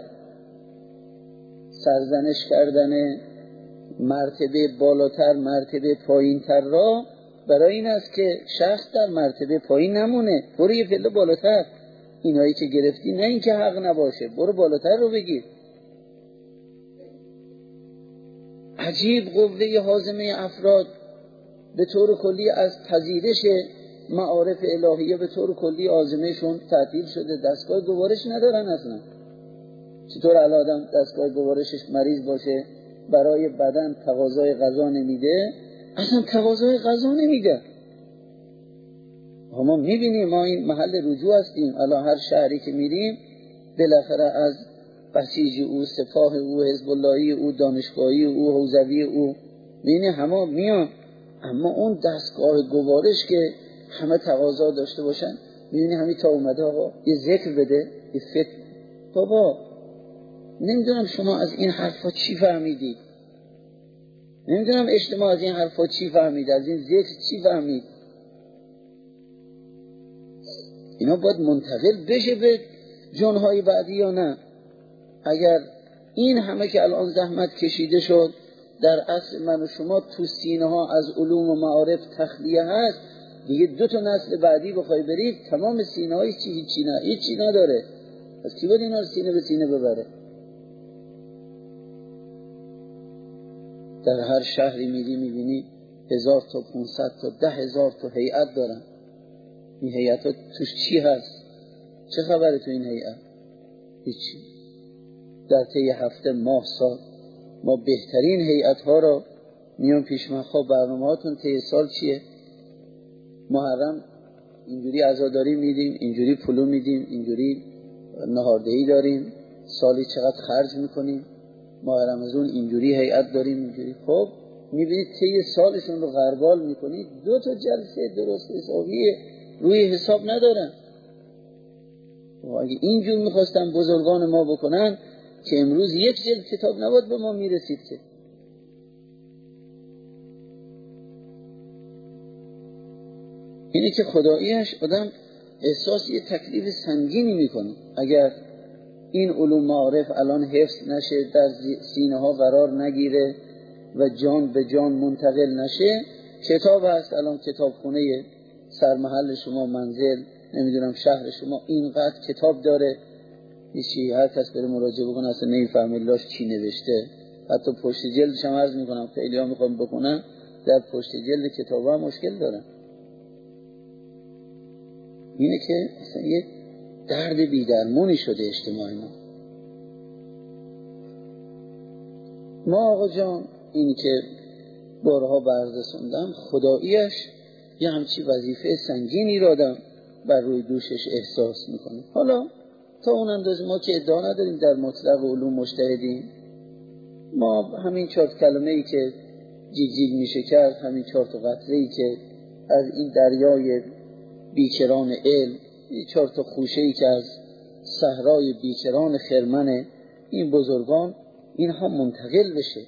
سرزنش کردن مرتبه بالاتر مرتبه پایین تر را برای این است که شخص در مرتبه پایین نمونه، برو یه پله بالاتر. اینایی که گرفتی، نه اینکه حق نباشه، برو بالاتر رو بگیر. عجیب قوه هاضمه افراد به طور کلی از پذیرش معارف الهیه به طور کلی هاضمهشون تعطیل شده، دستگاه گوارش ندارن اصلا. چطور الان آدم دستگاه گوارشش مریض باشه برای بدن تقاضای غذا نمیده، اصلا تقاضای غذا نمیده. ما میبینیم، ما این محل رجوع هستیم، الان هر شهری که میریم بالاخره از بسیج او، سپاه او، حزب اللهی او، دانشگاهی او، حوزوی او، میبینی همه میان. اما اون دستگاه گوارش که همه تقاضا داشته باشن، میبینی همین تا اومده آقا یه ذکر بده، یه فکر. بابا نمیدونم شما از این حرفا چی فهمیدید، نمیدونم اجتماع از این حرفا چی فهمید، از این ذکر چی فهمید. اینا باید منتقل بشه به جنهای بعدی یا نه؟ اگر این همه که الان زحمت کشیده شد در اصل من و شما تو سینه ها از علوم و معارف تخلیه هست، دیگه دو تا نسل بعدی بخوای برید تمام سینه های چی هیچی نه هیچی نداره. پس کی باید اینا رو سینه به سینه ببره؟ در هر شهری میری میبینی هزار تا پونصد تا ده هزار تا هیئت دارن. این هیئت ها توش چی هست؟ چه خبره تو این هیئت؟ هیچی. در طی هفته ماه سال ما بهترین هیئت ها را میان پیش من، خب برنامه هاتون طی سال چیه؟ محرم اینجوری عزاداری میدیم، اینجوری پولو میدیم، اینجوری نهاردهی داریم، سالی چقدر خرج میکنیم، ماه رمضان اینجوری هیئت داریم، اینجوری. خب میبینید طی سالشون رو غربال میکنید، دو تا جلسه درست حسابی روی حساب ندارن. و اگه اینجور میخواستن بزرگان ما بکنن که امروز یک جلد کتاب نباید به ما میرسید که. اینه که خداییش آدم احساس یه تکلیف سنگینی میکنه. اگر این علوم معارف الان حفظ نشه، در سینه ها قرار نگیره و جان به جان منتقل نشه، کتاب هست الان کتابخونه سرمحل شما، منزل، نمیدونم شهر شما اینقدر کتاب داره، هیچی، هر کس بره مراجعه بکنه اصلا نمیفهمه لاش چی نوشته. حتی پشت جلدش هم عرض میکنم خیلی ها میخوام بکنن، در پشت جلد کتاب ها مشکل دارن. اینه که اصلا یه درد بی‌درمانی شده اجتماع ما. ما آقا جان اینی که بارها بررسوندم، خداییش یه همچی وظیفه سنگینی را آدم بر روی دوشش احساس میکنه. حالا تا اون اندازه ما که ادعا نداریم در مطلق علوم مجتهدیم، ما همین چهار کلمه ای که جیگ جیگ میشه کرد، همین چهار تا قطره ای که از این دریای بیکران علم، این چهار تا خوشه ای که از صحرای بیکران خرمن این بزرگان، اینها منتقل بشه،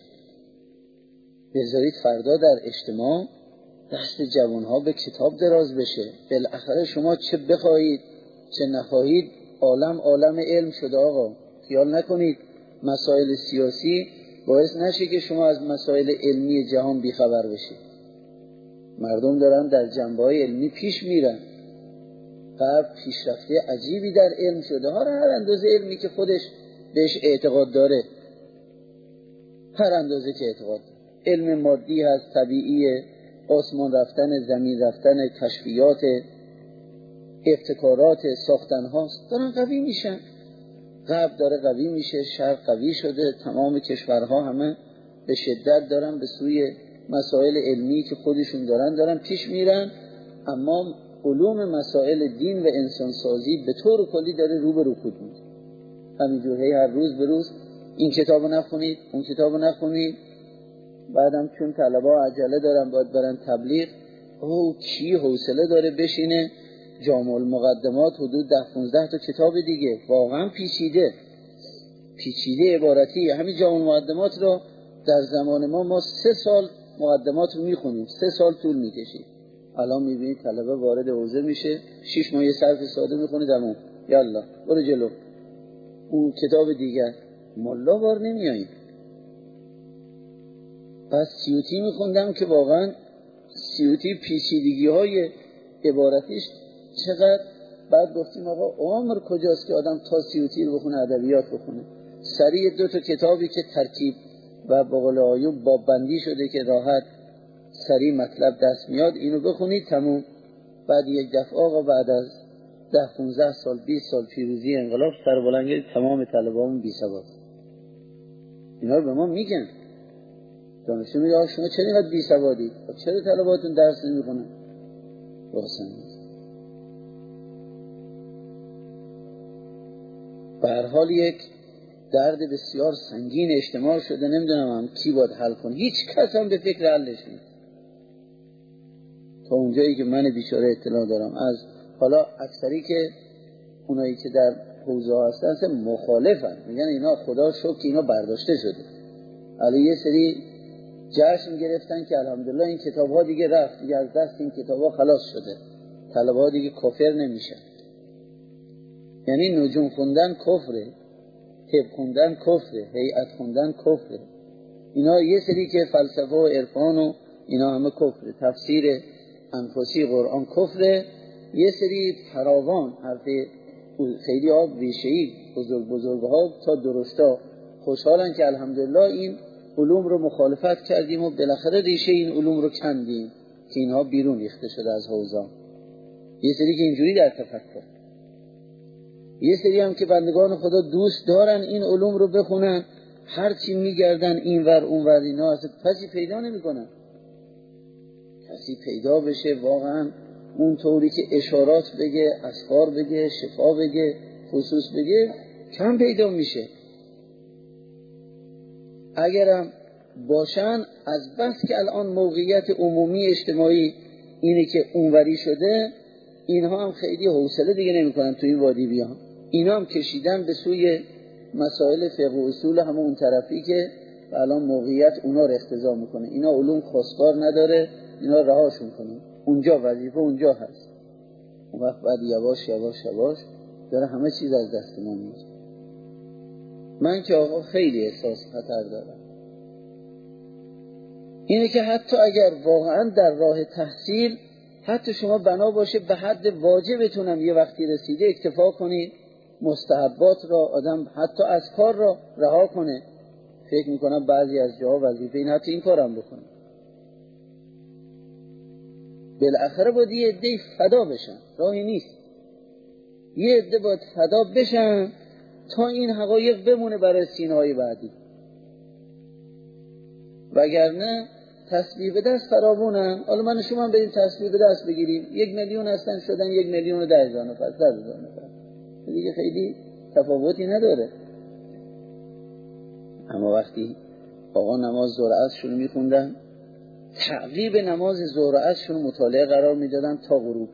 بذارید فردا در اجتماع دست جوانها به کتاب دراز بشه. بالاخره شما چه بخواهید چه نخواهید عالم عالم علم شده. آقا خیال نکنید مسائل سیاسی باعث نشه که شما از مسائل علمی جهان بیخبر بشید. مردم دارن در جنبه‌های علمی پیش میرن. غرب پیشرفته عجیبی در علم شده ها، هر اندازه علمی که خودش بهش اعتقاد داره، هر اندازه که اعتقاد داره. علم مادی هست، طبیعیه، آسمان رفتن، زمین رفتن، کشفیات، ابتکارات، ساختن هاست، دارن قوی میشن. غرب داره قوی میشه، شرق قوی شده، تمام کشورها همه به شدت دارن به سوی مسائل علمی که خودشون دارن دارن پیش میرن. اما علوم مسائل دین و انسانسازی به طور کلی داره رو به رکود میره. همینجور هی هر روز به روز این کتابو نخونید، اون کتابو نخونید، بعدم چون طلبا عجله دارن باید برن تبلیغ، اوه کی حوصله داره بشینه جامع المقدمات حدود ده پانزده تا کتاب دیگه، واقعا پیچیده پیچیده عبارتی. همین جامع المقدمات رو در زمان ما ما سه سال مقدمات رو میخونیم، سه سال طول میکشید. الان میبینید طلبه وارد حوزه میشه، شش ماه صرف ساده میخونه، تمام، یالا برو جلو اون کتاب دیگر. ملا بار نمیاییم. پس سیوطی میخوندم که واقعا سیوطی پیچیدگی های عبارتیش چقدر بعد گفتیم آقا عمر کجاست که آدم تا سی و تیر بخونه ادبیات بخونه. سریع دو تا کتابی که ترتیب و با قول آیوب باب بندی شده که راحت سریع مطلب دست میاد، اینو بخونید تموم. بعد یک دفعه آقا بعد از ده پونزده سال بیست سال پیروزی انقلاب سر بلند کردید تمام طلبه‌مون بی سواد. اینا رو به ما میگن. دانشجو میگه آقا شما چرا اینقدر بی سوادید؟ چرا طلباتون درس نمیخونن؟ راستن به هر حال یک درد بسیار سنگین اجتماع شده، نمیدونم هم کی باید حل کنه. هیچ کس هم به فکر حلش نیست تا اونجایی که من بیچاره اطلاع دارم. از حالا اکثری که اونایی که در حوزه ها هستن مخالفن، میگن اینا خدا شکر که اینا برداشته شده. علی یه سری جشن گرفتن که الحمدلله این کتاب ها دیگه رفت، دیگه از دست این کتاب ها خلاص شده، طلبه ها دیگه کافر نمیشن. یعنی نجوم خوندن کفره، طب خوندن کفره، هیئت خوندن کفره. اینا یه سری که فلسفه و عرفان و اینا همه کفره. تفسیر انفسی قرآن کفره. یه سری فراوان حرف خیلی ها ریشه‌ای بزرگ بزرگ ها تا درشتا خوشحالن که الحمدلله این علوم رو مخالفت کردیم و بالاخره ریشه این علوم رو کندیم که اینها بیرون ریخته شده از حوزه. یه سری که اینجوری در تفکر، یه سری هم که بندگان خدا دوست دارن این علوم رو بخونن، هرچی میگردن این ور اون ور اینا اصلا کسی پیدا نمیکنن. کسی پیدا بشه واقعا اون طوری که اشارات بگه، اسفار بگه، شفا بگه، خصوص بگه، کم پیدا میشه. اگرم باشن از بس که الان موقعیت عمومی اجتماعی اینه که اونوری شده، اینها هم خیلی حوصله دیگه نمیکنن تو این وادی بیان. اینا هم کشیدن به سوی مسائل فقه و اصول همه اون طرفی که الان موقعیت اونا رو اختزا میکنه. اینا علوم خواستگار نداره، اینا رهاشون کنه. اونجا وظیفه اونجا هست. اون وقت بعد یواش یواش یواش داره همه چیز از دست ما میره. من که آقا خیلی احساس خطر دارم. اینه که حتی اگر واقعا در راه تحصیل حتی شما بنا باشه به حد واجبتونم یه وقتی رسیده اکتفا کنید، مستحبات را آدم حتی از کار را رها کنه. فکر میکنم بعضی از جاها وظیفه این حتی این کارم بکنه. بالاخره باید یه عده فدا بشن، راهی نیست. یه عده باید فدا بشن تا این حقایق بمونه برای سینه‌های بعدی. وگرنه تسبیح به دست فراوونن. حالا من شما هم بریم تسبیح به دست بگیریم، یک میلیون هستن شدن یک میلیون و ده هزار نفر، ده هزار نفر، دیگه خیلی تفاوتی نداره. اما وقتی آقا نماز ظهر عصرشون میخوندن، تعقیب نماز ظهر عصرشون مطالعه قرار میدادن تا غروب.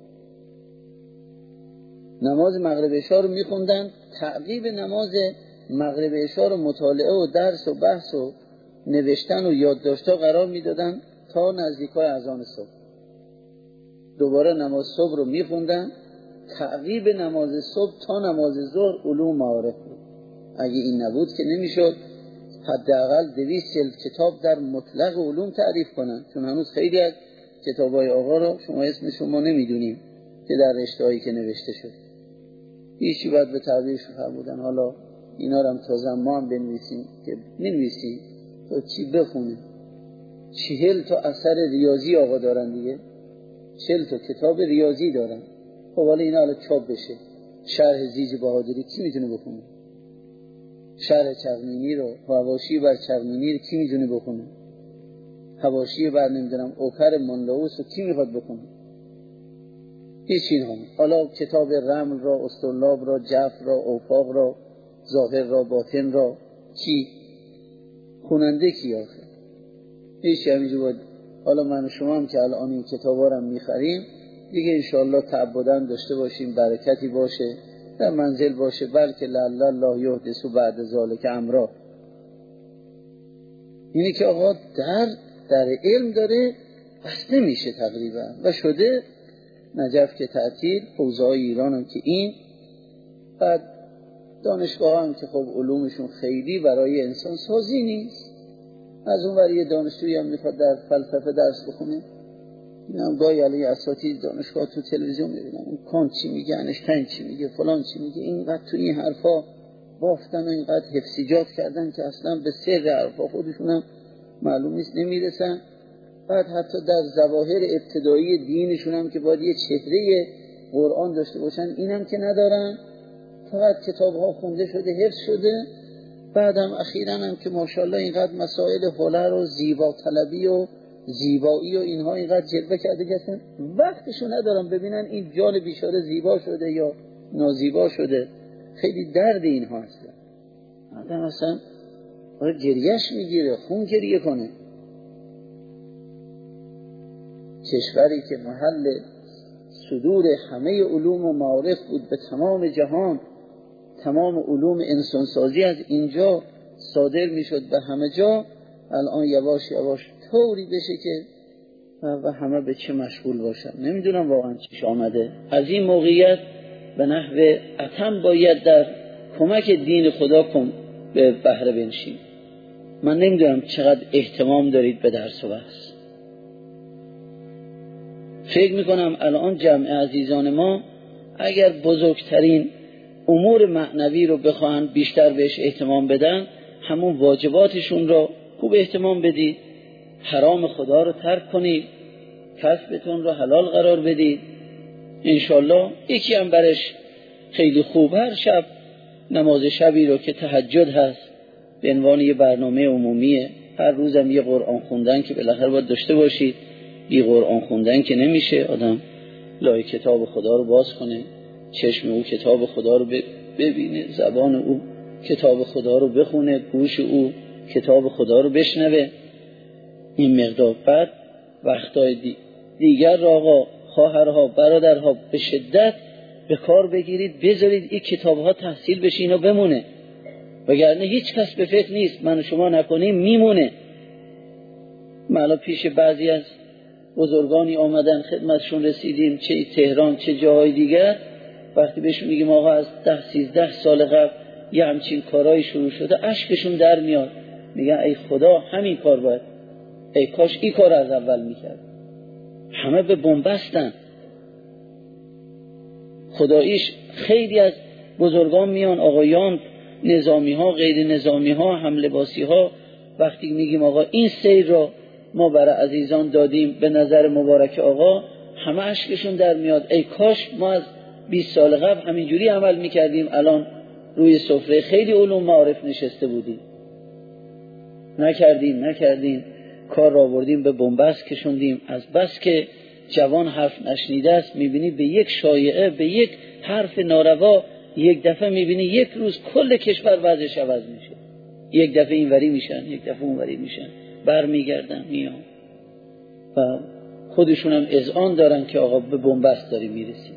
نماز مغرب عشا رو میخوندن، تعقیب نماز مغرب عشا رو مطالعه و درس و بحث و نوشتن و یادداشت‌ها قرار میدادن تا نزدیکای اذان صبح. دوباره نماز صبح رو میخوندن، تعقیب نماز صبح تا نماز ظهر علوم معارف بود. اگه این نبود که نمیشد حداقل دویست جلد کتاب در مطلق علوم تعریف کنن، چون هنوز خیلی از کتابای آقا رو شما اسم شما نمیدونیم که در رشته‌هایی که نوشته شد. هیچی باید به تعبیرش فرمودن. حالا اینا رو هم تازه ما هم بنویسیم که ننویسی تا چی بخونه. چهل تا اثر ریاضی آقا دارن دیگه، چهل تا کتاب ریاضی دارن. خب حالا اینا حالا چاپ بشه، شرح زیج بهادری کی میتونه بخونه؟ شرح چغمینی رو، حواشی بر چغمینی رو کی میتونه بخونه؟ حواشی بر نمیدونم اوکر منلاوس رو کی میخواد بخونه؟ هیچ اینها. حالا کتاب رمل را، استرلاب را، جفر را، اوفاق را، ظاهر را، باطن را کی؟ خوننده کی آخه؟ هیچ همینجور باید. حالا من شما هم که الان این کتابا رو میخریم دیگه انشاءالله تعبدن داشته باشیم، برکتی باشه در منزل باشه، بلکه لعل الله یحدث بعد ذلک امرا. اینی که آقا در در علم داره بسته میشه تقریبا و شده. نجف که تعطیل، حوزه های ایران هم که این، بعد دانشگاه هم که خب علومشون خیلی برای انسان سازی نیست. از اون ور یه دانشجویی هم میخواد در فلسفه درس بخونه، اینم گاهی علی اساتید دانشگاه تو تلویزیون میبینم اون کانت چی میگه، انشتین چی میگه، فلان چی میگه، اینقدر تو این حرفا بافتن و اینقدر حفظیجات کردن که اصلا به سر حرفا خودشون هم معلوم نیست نمیرسن. بعد حتی در ظواهر ابتدایی دینشون هم که باید یه چهره قرآن داشته باشن اینم که ندارن، فقط کتاب ها خونده شده، حفظ شده. بعدم اخیراً هم که ماشاءالله اینقدر مسائل هنر و زیبا طلبی و زیبایی و اینها اینقدر جلوه کرده که اصلا وقتشو ندارم ببینن این جان بیچاره زیبا شده یا نازیبا شده. خیلی درد اینها هست. آدم اصلا باید گریهش میگیره، خون گریه کنه. کشوری که محل صدور همه علوم و معارف بود به تمام جهان، تمام علوم انسانسازی از اینجا صادر میشد به همه جا، الان یواش یواش طوری بشه که و همه به چه مشغول باشن. نمیدونم واقعا چیش آمده. از این موقعیت به نحو اتم باید در کمک دین خدا کن به بهره بنشین. من نمیدونم چقدر اهتمام دارید به درس و بحث. فکر میکنم الان جمع عزیزان ما اگر بزرگترین امور معنوی رو بخواهند بیشتر بهش اهتمام بدن، همون واجباتشون رو خوب اهتمام بدید، حرام خدا رو ترک کنید، کسبتون رو حلال قرار بدید. انشالله یکی هم برش خیلی خوب هر شب نماز شبی رو که تهجد هست به عنوان یه برنامه عمومیه، هر روزم یه قرآن خوندن که بالاخره باید داشته باشید. بی قرآن خوندن که نمیشه، آدم لای کتاب خدا رو باز کنه، چشم او کتاب خدا رو ببینه، زبان او کتاب خدا رو بخونه، گوش او کتاب خدا رو بشنوه. این مقدار. بعد وقتای دی دیگر را آقا خواهرها برادرها به شدت به کار بگیرید، بذارید این کتاب ها تحصیل بشه، اینا بمونه، وگرنه هیچ کس به فکر نیست. من و شما نکنیم میمونه. من پیش بعضی از بزرگانی آمدن خدمتشون رسیدیم، چه تهران چه جاهای دیگر، وقتی بهشون میگیم آقا از ده سیزده سال قبل یه همچین کارهای شروع شده، اشکشون در میاد، میگن ای خدا همین کار باید، ای کاش این کار از اول میکرد. همه به بنبستن. خداییش خیلی از بزرگان میان، آقایان، نظامی ها، غیر نظامی ها، هم لباسی ها، وقتی میگیم آقا این سیر را ما برای عزیزان دادیم به نظر مبارک آقا، همه اشکشون در میاد، ای کاش ما از بیست سال قبل همینجوری عمل میکردیم، الان روی سفره خیلی علوم معارف نشسته بودیم. نکردیم نکردیم کار را آوردیم به بنبست کشوندیم. از بس که جوان حرف نشنیده است، میبینی به یک شایعه، به یک حرف ناروا، یک دفعه میبینی یک روز کل کشور وضعش عوض میشه. یک دفعه اینوری میشن، یک دفعه اونوری میشن، بر میگردن میان و خودشون هم اذعان دارن که آقا به بنبست داریم میرسیم.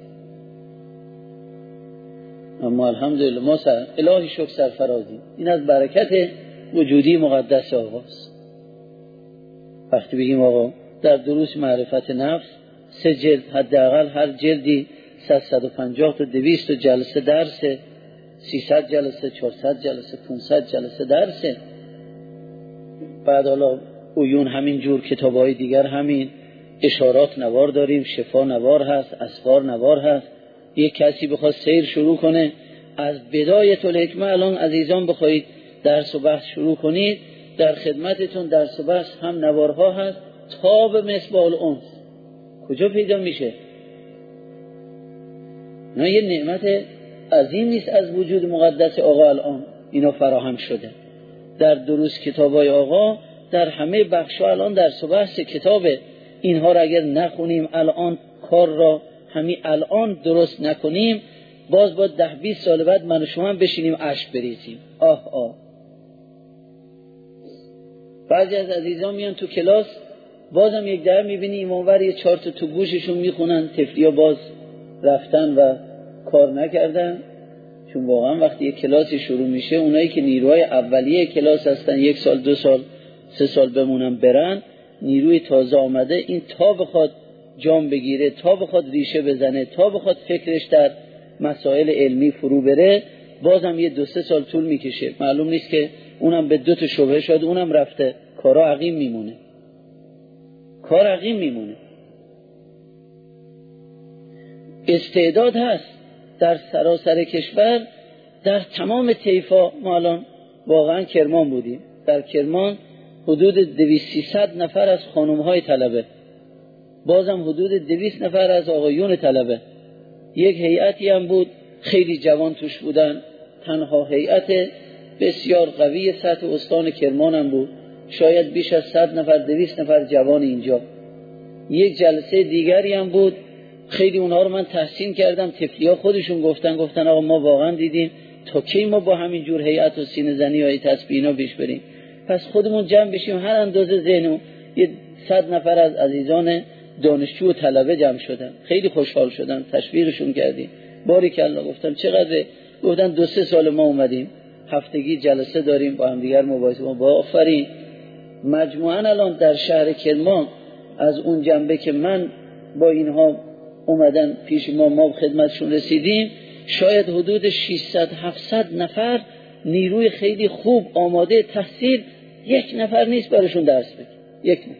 اما الحمدلله ما سر الهی شکر سرفرازیم. این از برکت وجودی مقدس آقاست. وقتی بگیم آقا در دروس معرفت نفس سه جلد حداقل، هر جلدی صد و پنجاه تا دویست جلسه درسه، سیصد جلسه، چهارصد جلسه، پانصد جلسه درسه. بعد حالا عیون همین جور، کتاب‌های دیگر همین، اشارات نوار داریم، شفا نوار هست، اسفار نوار هست. یک کسی بخواد سیر شروع کنه از بدایت الحکمه، الان عزیزان بخواید درس و بحث شروع کنید، در خدمتتون درس و بحث هم نوارها هست تا به مصباح الانس. کجا پیدا میشه؟ نه یه نعمت عظیم نیست از وجود مقدس آقا الان اینا فراهم شده. در دروس کتابای آقا در همه بخشا الان درس و بحث کتابه. اینها را اگر نخونیم الان، کار را همین الان درست نکنیم، باز با ده بیست سال بعد من و شما هم بشینیم اشک بریزیم. آه آه. بعضی از عزیزان میان تو کلاس، بازم یک در میبینی ایمانور یه چهار تا تو گوششون میخونن، تفلیا باز رفتن و کار نکردن. چون واقعا وقتی یک کلاسی شروع میشه، اونایی که نیروهای اولیه کلاس هستن، یک سال دو سال سه سال بمونن برن، نیروی تازه آمده، این تا بخواد جام بگیره، تا بخواد ریشه بزنه، تا بخواد فکرش در مسائل علمی فرو بره، بازم یه دو سه سال طول میکشه. معلوم نیست که اونم به دو تا شبهه شد، اونم رفته، کارا عقیم میمونه، کار عقیم میمونه. استعداد هست در سراسر کشور، در تمام طیفا. ما الان واقعا کرمان بودیم، در کرمان حدود دویست سیصد نفر از خانم‌های طلبه، بازم حدود دویست نفر از آقایون طلبه. یک هیئتی هم بود خیلی جوان توش بودن، تنها هیئت بسیار قوی سطح استان کرمان هم بود، شاید بیش از صد نفر دویست نفر جوان اینجا. یک جلسه دیگری هم بود، خیلی اونها رو من تحسین کردم، طفلیا خودشون گفتن گفتن آقا ما واقعا دیدیم تا کی ما با همین جور هیئت و سینه زنی و تسبیح اینا پیش بریم، پس خودمون جمع بشیم. هر اندازه ذهنمون، یه صد نفر از عزیزان دانشجو و طلبه جمع شدن، خیلی خوشحال شدن، تشویقشون کردیم. باریکالله. گفتم چقدر؟ گفتن دو سه سال ما اومدیم هفتگی جلسه داریم با هم دیگر مباحثه. با آفرین. مجموعاً الان در شهر کرمان از اون جنبه که من با اینها اومدن پیش ما ما خدمتشون رسیدیم، شاید حدود ششصد هفتصد نفر نیروی خیلی خوب آماده تحصیل، یک نفر نیست براشون درس بگه، یک نفر.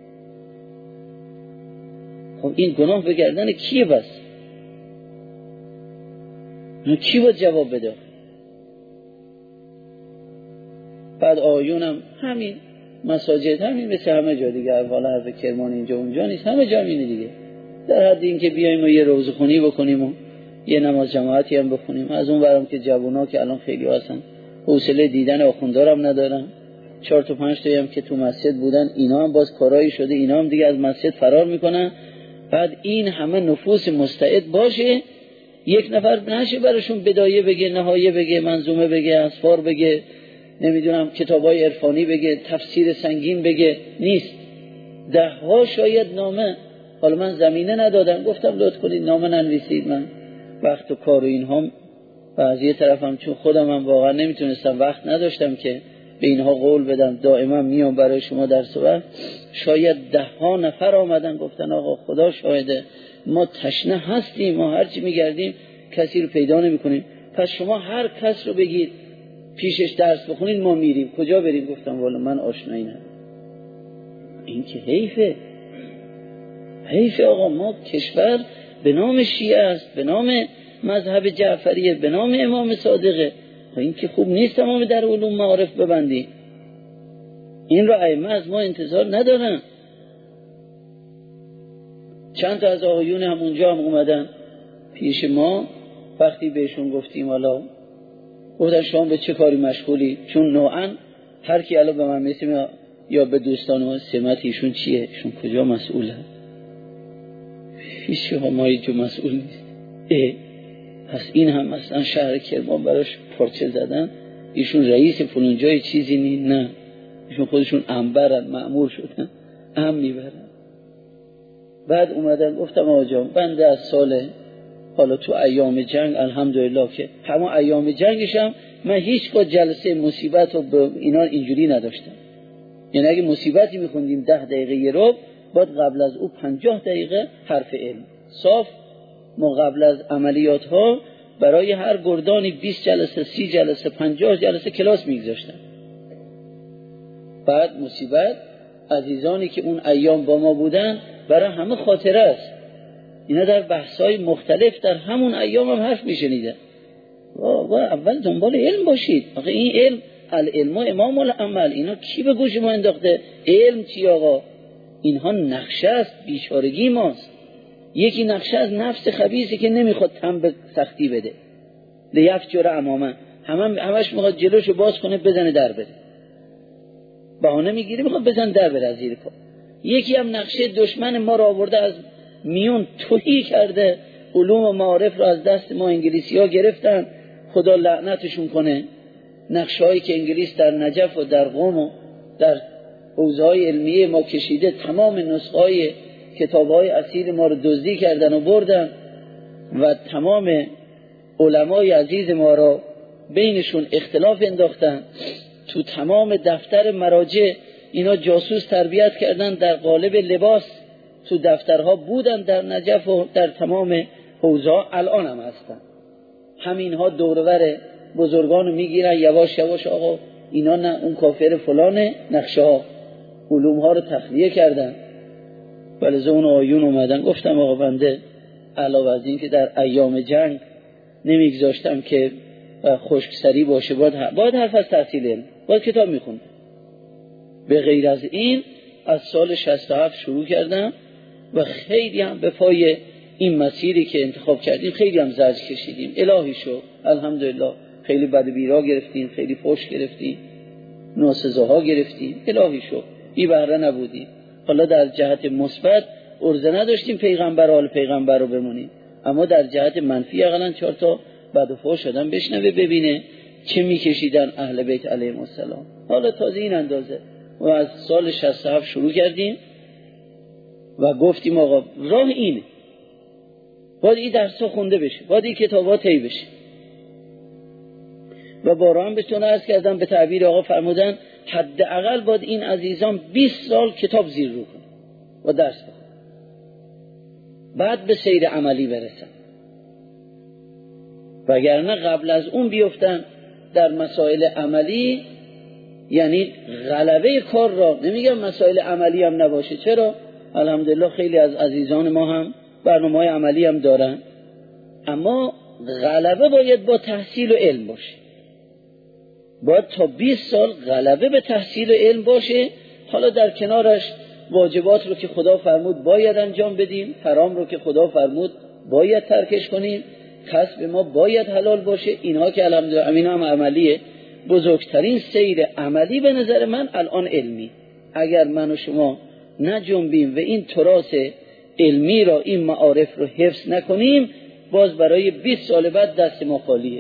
خب این گناه به گردن کیه؟ بس کی باید جواب بده؟ بعد آیونم همین مساجد، همین مثل همه جا دیگه، والا حرف کرمان اینجا اونجا نیست، همه جا همینه دیگه. در حد این که بیاییم و یه روزه خونی بکنیم و یه نماز جماعتی هم بخونیم. از اون برام که جوونا که الان خیلی هستن حوصله دیدن آخوندارم ندارن، چهار تا پنج تایی هم که تو مسجد بودن اینا هم باز کارایی شده، اینا هم دیگه از مسجد فرار میکنن. بعد این همه نفوس مستعد باشه، یک نفر نشه براشون بدایه بگه، نهایه بگه، منظومه بگه، اسفار بگه، نمیدونم کتابای عرفانی بگه، تفسیر سنگین بگه، نیست. ده ها شاید نامه. حالا من زمینه ندادم، گفتم لطف کنید نامه ننویسید، من وقت و کار و اینها. و از یه طرفم چون خودم هم واقعا نمیتونستم، وقت نداشتم که به اینها قول بدم، دائما میام برای شما درس و شاید ده ها نفر آمدن گفتن آقا خدا شاهده ما تشنه هستیم، ما هرچی میگردیم کسی رو پیدا نمی کنیم، پس شما هر کس رو بگید پیشش درس بخونید ما میریم. کجا بریم؟ گفتم والا من آشنایی ندارم. این که حیفه، حیفه آقا. ما کشور به نام شیعه است، به نام مذهب جعفریه، به نام امام صادقه. این که خوب نیست تمام در علوم معارف ببندی. این رو ائمه از ما انتظار ندارن. چند تا از آقایون هم اونجا هم اومدن پیش ما، وقتی بهشون گفتیم حالا، گفتن شما به چه کاری مشغولی؟ چون نوعا هر کی الان به من میسیم یا به دوستان ما سمت ایشون چیه؟ ایشون کجا مسئوله؟ هیچ شما ما اینجا مسئول نیست. اه پس این هم مثلا شهر کرمان براش پرچه زدن، ایشون رئیس فلان جای چیزی نی؟ نه، ایشون خودشون انبرن، مأمور شدن، ام میبرن. بعد اومدن گفتم آقا جان بنده از سال حالا تو ایام جنگ الحمدلله که همون ایام جنگش هم من هیچگاه جلسه مصیبت رو به اینا اینجوری نداشتم. یعنی اگه مصیبتی میخوندیم ده دقیقه یه رو، باید قبل از او پنجاه دقیقه حرف علم صاف. ما قبل از عملیات ها برای هر گردانی بیست جلسه، سی جلسه، پنجاه جلسه کلاس میگذاشتن. بعد مصیبت عزیزانی که اون ایام با ما بودن برای همه خاطره است. اینا در بحث‌های مختلف در همون ایام هم حرف میشنیدن. و اول دنبال علم باشید. آخه این علم العلم امام العمل، اینا کی به گوش ما انداخته؟ علم چی آقا؟ اینها نقشه است، بیچارگی ماست. یکی نقشه از نفس خبیثی که نمیخواد تن به سختی بده، لیفجر امامه، همه همش میخواد جلوشو باز کنه بزنه در بره، بهانه میگیره میخواد بزنه در بره از زیر پا. یکی هم نقشه دشمن ما را آورده از میون توهی کرده، علوم و معارف را از دست ما انگلیسی ها گرفتن، خدا لعنتشون کنه. نقشه هایی که انگلیس در نجف و در قم و در حوزه‌های علمیه ما کشیده، تمام نسخه های کتاب های اصیل ما رو دزدی کردن و بردن و تمام علمای عزیز ما را بینشون اختلاف انداختن. تو تمام دفتر مراجع اینا جاسوس تربیت کردن در قالب لباس، تو دفترها بودن در نجف و در تمام حوزه ها الان هم هستن. همینها دورور بزرگانو میگیرن یواش یواش، آقا اینا نه اون کافر فلانه، نقشه ها علوم ها رو تخلیه کردن. ولی اون آیون اومدن گفتم آقا بنده علاوه از این که در ایام جنگ نمیگذاشتم که خشکسری باشه، باید, باید حرف از تحصیل علم، باید کتاب میخوند. به غیر از این از سال شصت و هفت شروع کردم و خیلی هم به پای این مسیری که انتخاب کردیم خیلی هم زجر کشیدیم. الهی شو الحمدلله، خیلی بد بیرا گرفتیم، خیلی فحش گرفتیم، ناسزاها گرفتیم. الهی شو بی بهره نبودیم. حالا در جهت مثبت عرضه نداشتیم پیغمبر حال پیغمبر رو بمونیم، اما در جهت منفی اقلا چهار تا بد و فحش شدن بشنوه، ببینه چه میکشیدن اهل بیت علیهم السلام. حالا تازه این اندازه و از سال شصت و هفت شروع کردیم و گفتیم آقا راه اینه، باید این درس ها خونده بشه، باید این کتاب ها طی بشه. و باران بهتون عرض کردم، به تعبیر آقا فرمودن حداقل باید این عزیزان بیست سال کتاب زیر رو کنن و درس بخونن، بعد به سیر عملی برسن، وگرنه قبل از اون بیفتن در مسائل عملی، یعنی غلبه کار را. نمیگم مسائل عملی هم نباشه، چرا؟ الحمدلله خیلی از عزیزان ما هم برنامه‌های عملی هم دارن، اما غلبه باید با تحصیل و علم باشه. باید تا بیست سال غلبه به تحصیل و علم باشه. حالا در کنارش واجبات رو که خدا فرمود باید انجام بدیم، حرام رو که خدا فرمود باید ترکش کنیم، کسب ما باید حلال باشه. اینها که الحمدلله امین هم عملیه. بزرگترین سیر عملی به نظر من الان علمی. اگر من و شما نجنبیم و این تراث علمی را، این معارف رو حفظ نکنیم، باز برای بیست سال بعد دست ما خالیه.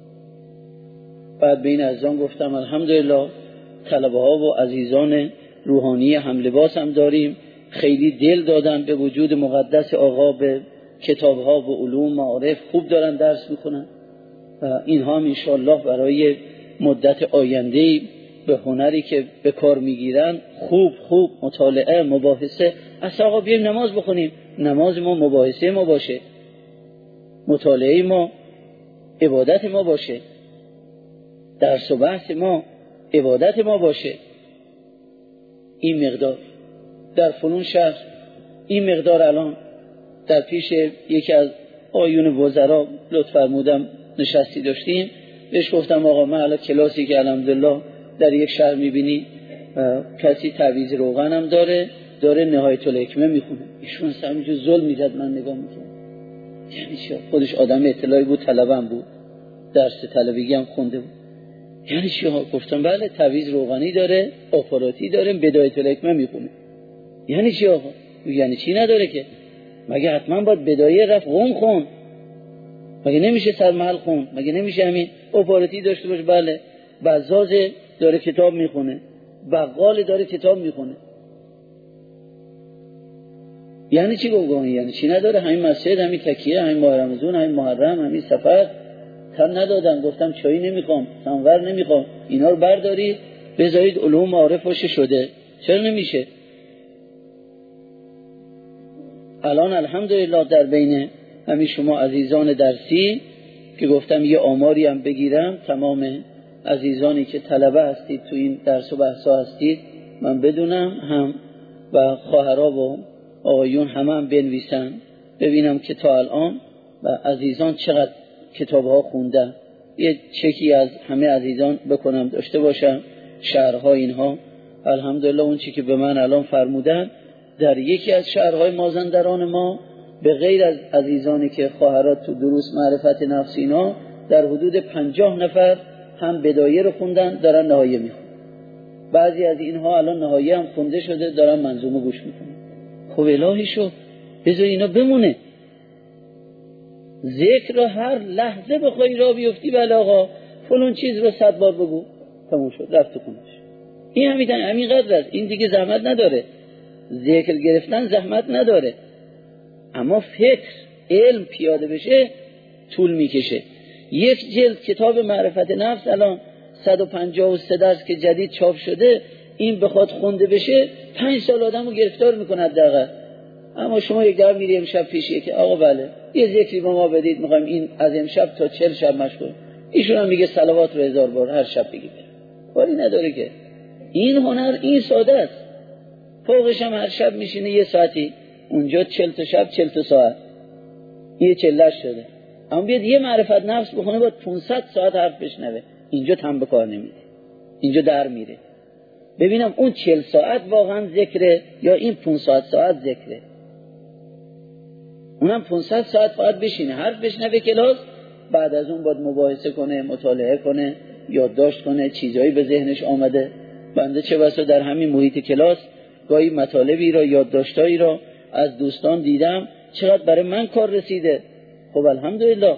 بعد به این عزیزان گفتم الحمدلله طلبه ها و عزیزان روحانی هم لباس هم داریم، خیلی دل دادن به وجود مقدس آقا، به کتاب ها و علوم معارف خوب دارن درس میکنن. اینها هم انشاءالله برای مدت آینده به هنری که به کار میگیرن خوب خوب مطالعه مباحثه. اصلا آقا بیایم نماز بخونیم، نماز ما مباحثه ما باشه، مطالعه ما عبادت ما باشه، درس و بحث ما عبادت ما باشه. این مقدار در فلان شهر، این مقدار الان در پیش یکی از آیون وزرا لطف فرمودم نشستی داشتیم، بهش گفتم آقا من الان کلاسی که الحمدلله در یک شهر میبینی کسی تعویض روغن هم داره، داره نهایت الحکمه میخونه. ایشون همینجور ظلم میزد، من نگاه میکنم یعنی چی؟ خودش آدم اطلاعی بود، طلبم بود، درس طلبگی هم خونده بود. یعنی چی؟ گفتم بله تعویض روغنی داره، آپاراتی داره، بدایت الحکمه میخونه. یعنی چی آقا؟ یعنی چی نداره که؟ مگه حتما باید بدایه رفت قوم خون؟ مگه نمیشه سرمحل خون؟ مگه نمیشه همین آپاراتی داشته باشه؟ بله. بزاز داره کتاب میخونه، بقال داره کتاب میخونه. یعنی چی گفتم؟ یعنی چی نداره؟ همین مسجد، همین تکیه، همین ماه رمضان، همین محرم، همین سفر تن ندادن. گفتم چایی نمیخوام، سنور نمیخوام، اینا رو بردارید بذارید علوم معارف باشه شده. چرا نمیشه؟ الان الحمدلله در بین همین شما عزیزان درسی که گفتم یه آماری هم بگیرم، تمام عزیزانی که طلبه هستید تو این درس و بحثا هستید من بدونم، هم و خواهرها و آقایون همه هم بنویسن ببینم که تا الان و عزیزان چقدر کتاب ها خوندن. یه چکی از همه عزیزان بکنم داشته باشم، شهرها اینها. الحمدلله اون چی که به من الان فرمودن در یکی از شهرهای مازندران ما، به غیر از عزیزانی که خواهرات تو دروس معرفت نفس اینا، در حدود پنجاه نفر هم بدایه رو خوندن، دارن نهایه میخونن. بعضی از اینها الان نهایه هم خونده شده، دارن منظومه گوش میکنن. خب الهی شو بذار اینا بمونه. ذکر رو هر لحظه بخوای را بیفتی، بله آقا فلان چیز رو صد بار بگو، تموم شد رفت خونش. این همین همین قدر است. این دیگه زحمت نداره، ذکر گرفتن زحمت نداره، اما فکر علم پیاده بشه طول میکشه. یک جلد کتاب معرفت نفس الان صد و پنجاه و سه درس که جدید چاپ شده، این بخواد خونده بشه پنج سال آدمو گرفتار میکنه حداقل. اما شما یک دفعه میری امشب پیشیه که آقا بله یه ذکری به ما بدید، میخوایم این از امشب تا چهل شب مشغول. ایشون هم میگه صلوات رو هزار بار هر شب بگید، کاری نداره که. این هنر این ساده است. فوقش هم هر شب میشینه یه ساعتی اونجا، چهل تا شب چهل تا ساعت. یه چلش شده. اما بیاد یه معرفت نفس بخونه باید پانصد ساعت حرف بشنوه. اینجا تن به کار نمیده، اینجا در میره. ببینم اون چهل ساعت واقعا ذکره یا این پانصد ساعت ذکره. اونم پانصد ساعت فقط بشینه حرف بشنوه کلاس، بعد از اون باید مباحثه کنه، مطالعه کنه، یادداشت کنه، چیزایی به ذهنش آمده. بنده چه بسا در همین محیط کلاس گاهی مطالبی را، یادداشتایی را از دوستان دیدم چقدر برای من کار رسیده. خب الحمدلله.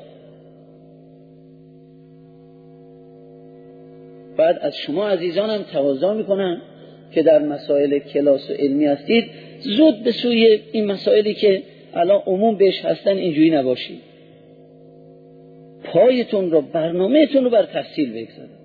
بعد از شما عزیزانم تقاضا میکنم که در مسائل کلاس و علمی هستید زود به سوی این مسائلی که الان عموم بهش هستن اینجوری نباشید. پایتون رو، برنامهتون رو بر تحصیل بگذارید.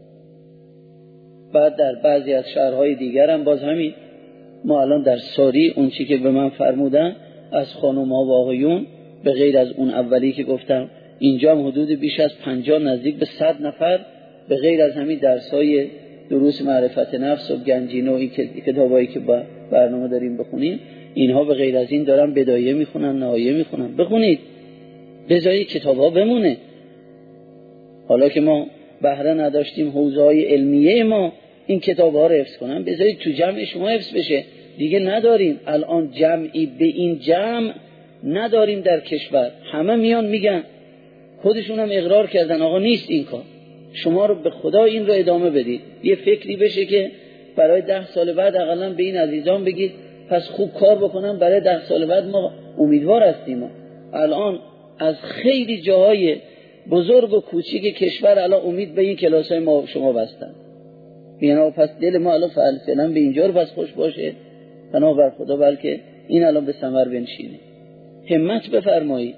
بعد در بعضی از شهرهای دیگر هم باز همین. ما الان در ساری اون چی که به من فرمودن از خانم ها و آقایون به غیر از اون اولی که گفتم، اینجا هم حدود بیش از پنجاه نزدیک به صد نفر به غیر از همین درسای دروس معرفت نفس و گنجینه و این کتابایی که با برنامه داریم بخونیم، اینها به غیر از این دارن بدایه میخونن، نهایه میخونن. بخونید، بذارید کتابا بمونه. حالا که ما بهره نداشتیم حوزه‌های علمیه ما این کتاب‌ها رو حفظ کنن، بذارید تو جمع شما حفظ بشه. دیگه نداریم الان جمعی به این جمع نداریم در کشور. همه میان میگن، خودشون هم اقرار کردن آقا نیست این کار. شما رو به خدا این رو ادامه بدید. یه فکری بشه که برای ده سال بعد اقلا به این عزیزان بگید پس خوب کار بکنن، برای ده سال بعد ما امیدوار هستیم. الان از خیلی جاهای بزرگ و کوچیک کشور الان امید به این کلاسای ما شما بستن. یعنی پس دل ما الان فعلا به اینجا رو پس خوش باشه، پناه بر خدا، بلکه این الان به ثمر بنشینه. همت بفرمایید.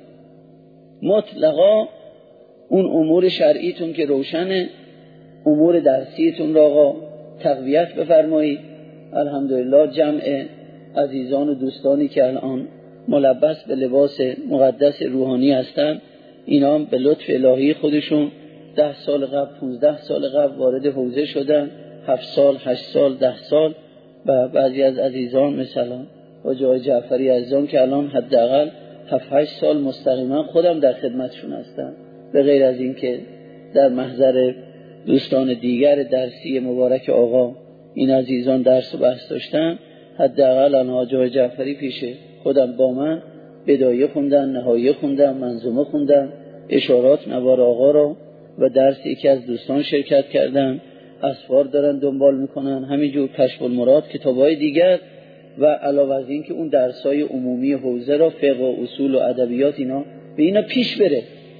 مطلقا اون امور شرعیتون که روشنه، امور درسیتون را آقا تقویت بفرمایید. الحمدلله جمع عزیزان و دوستانی که الان ملبس به لباس مقدس روحانی هستن، اینا هم به لطف الهی خودشون ده سال قبل، پونزده سال قبل وارد حوزه شدن، هفت سال، هشت سال، ده سال. و بعضی از عزیزان مثلا و جای جعفری عزیزان که الان حداقل هفت هشت سال مستقیما خودم در خدمتشون هستم، به غیر از این که در محضر دوستان دیگر درسی مبارک آقا این عزیزان درس و بحث داشتن. حداقل آنها جای جعفری پیشه خودم با من بدایه خوندن، نهایه خوندن، منظومه خوندن، اشارات نوار آقا را و درسی که از دوستان شرکت کردن، اسفار دارن دنبال میکنن، همینجور کشف المراد، کتابای دیگر. و علاوه از این که اون درسای عمومی حوزه را، فقه و اصول و ادبیات، اینا به اینا پیش بره.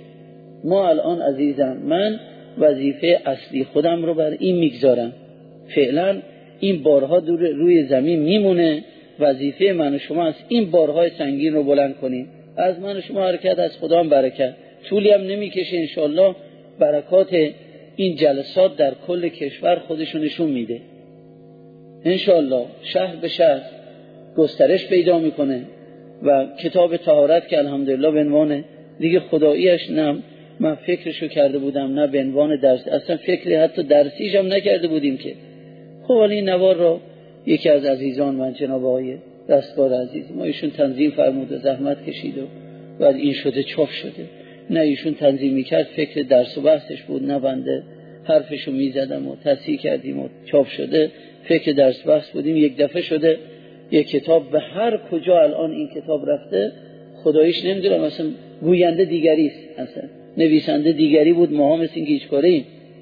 ما الان عزیزم من وظیفه اصلی خودم رو بر این میگذارم. فعلا این بارها دور روی زمین میمونه. وظیفه من و شما است این بارهای سنگین رو بلند کنیم. از من و شما حرکت، از خدا هم برکت. طولی هم نمیکشه انشالله. برکات این جلسات در کل کشور خودشو نشون میده انشالله. شهر به شهر گسترش پیدا میکنه و کتاب طهارت که الحمدلله به عنوان دیگه خداییش نم من فکرشو کرده بودم، نه به عنوان درس، اصلا فکری حتی درسیش هم نکرده بودیم که. خب این نوار رو یکی از عزیزان من جناب آقای دستگار عزیز ما ایشون تنظیم فرمود و زحمت کشید و بعد این شده چاپ شده. نه ایشون تنظیم میکرد، فکر درس و بحثش بود، نه بنده حرفشو میزدم و تصحیح کردیم و چاپ شده. فکر درس بحث بودیم، یک دفعه شده یک کتاب. به هر کجا الان این کتاب رفته خداییش نمیدونم، اصلا گوینده دیگری است، اصلا نویسنده دیگری بود، ما هم مثل این هیچ کاریم.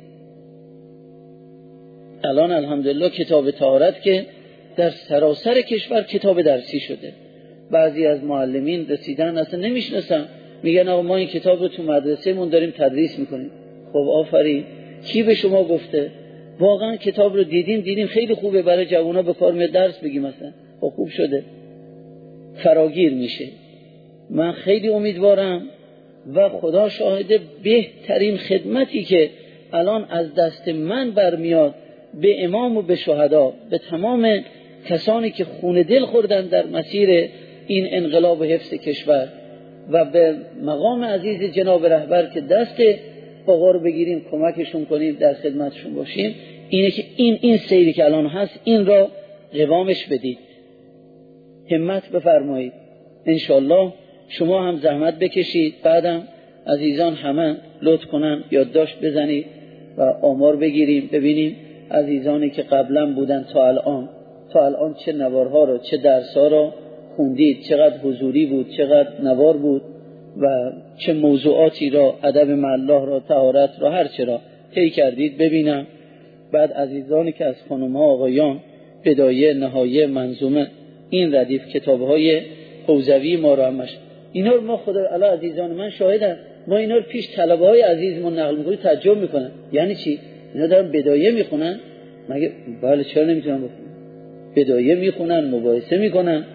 الان الحمدلله کتاب طهارت که در سراسر کشور کتاب درسی شده. بعضی از معلمین رسیدن اصلا نمیشناسن، میگن آقا ما این کتاب رو تو مدرسه مون داریم تدریس میکنیم. خب آفرین، کی به شما گفته؟ واقعا کتاب رو دیدیم دیدیم خیلی خوبه برای جوونا به کار میاد، درس بگیم مثلا. خب خوب شده، فراگیر میشه. من خیلی امیدوارم و خدا شاهده بهترین خدمتی که الان از دست من برمیاد به امام و به شهدا، به تمام کسانی که خون دل خوردن در مسیر این انقلاب و حفظ کشور، و به مقام عزیز جناب رهبر که دست آقا رو بگیریم کمکشون کنیم، در خدمتشون باشیم، اینه که این این سیری که الان هست این را قوامش بدید، همت بفرمایید. انشالله شما هم زحمت بکشید. بعدم عزیزان همه لطف کنن یادداشت بزنید و آمار بگیریم ببینیم عزیزانی که قبلا بودن تا الان تا الان چه نوارها رو چه درس‌ها رو خوندید، چقدر حضوری بود، چقدر نوار بود و چه موضوعاتی را، ادب مع الله را، طهارت را، هر چه را طی کردید ببینم. بعد عزیزانی که از خانم‌ها آقایان بدایه نهایه منظومه این ردیف کتاب‌های حوزوی ما را همش اینا رو ما خدا علی عزیزان من شاهدم ما اینا رو پیش طلبه‌های عزیزمون نقل می‌کنیم تعجب می‌کنن. یعنی چی؟ اینا دارن بدایه می‌خونن؟ مگه بله چرا نمی‌تونن بخونن؟ بدایه می‌خونن، مباحثه می‌کنن.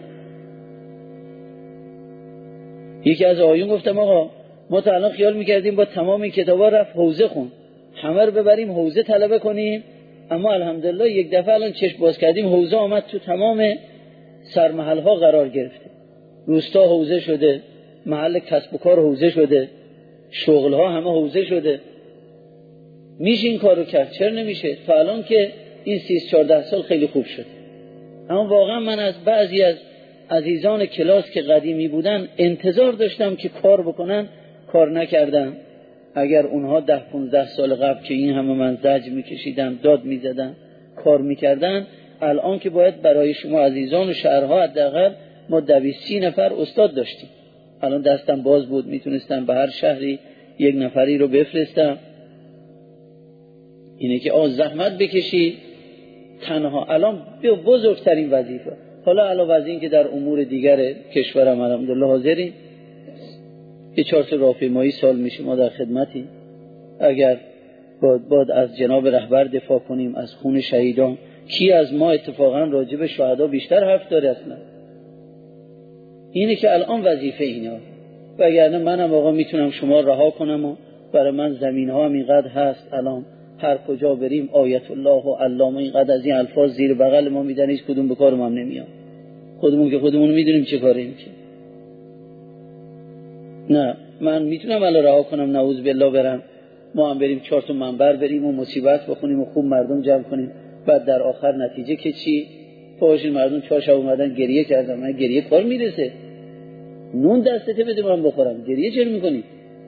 یکی از آقایون گفتم آقا ما تا الان خیال می‌کردیم با تمام این کتابا رفت حوزه خون، همه رو ببریم حوزه طلبه کنیم، اما الحمدلله یک دفعه الان چشم باز کردیم حوزه آمد تو تمام سرمحل‌ها قرار گرفته. روستا حوزه شده، محل کسب و کار حوزه شده، شغل‌ها همه حوزه شده. میشه این کارو کرد؟ چرا نمیشه؟ تا الان که این سی چهارده سال خیلی خوب شد. اما واقعا من از بعضی از عزیزان کلاس که قدیمی بودن انتظار داشتم که کار بکنن، کار نکردن. اگر اونها ده پونزده سال قبل که این همه من زجر میکشیدن، داد میزدن، کار میکردن، الان که باید برای شما عزیزان و شهرها حداقل ما دویست سی نفر استاد داشتیم. الان دستم باز بود میتونستم به هر شهری یک نفری رو بفرستم. اینه که آه زحمت بکشی تنها الان بزرگترین وظیفه. حالا علاوه از این که در امور دیگر کشورم الحمدلله حاضریم، یه چهار تا راهپیمایی سال میشه ما در خدمتی. اگر باد باد از جناب رهبر دفاع کنیم از خون شهیدان، کی از ما اتفاقا راجع به شهدا بیشتر حرف داره اصلا؟ اینه که الان وظیفه اینا. وگرنه منم آقا میتونم شما رها کنم و برای من زمین ها هم اینقدر هست، الان هر کجا بریم آیت الله و علامه اینقدر از این الفاظ زیر بغل ما میدن، هیچ کدوم به کار ما هم نمیاد. خودمون که خودمون میدونیم چه کاریم که. نه من میتونم الان رها کنم نعوذ بالله برم ما هم بریم چهار تا منبر بریم و مصیبت بخونیم و خوب مردم جمع کنیم، بعد در آخر نتیجه که چی؟ پاشین مردم چهار شب اومدن گریه کردن. من گریه کار میرسه؟ نون دستته بده من بخورم، گریه چرا میکنی؟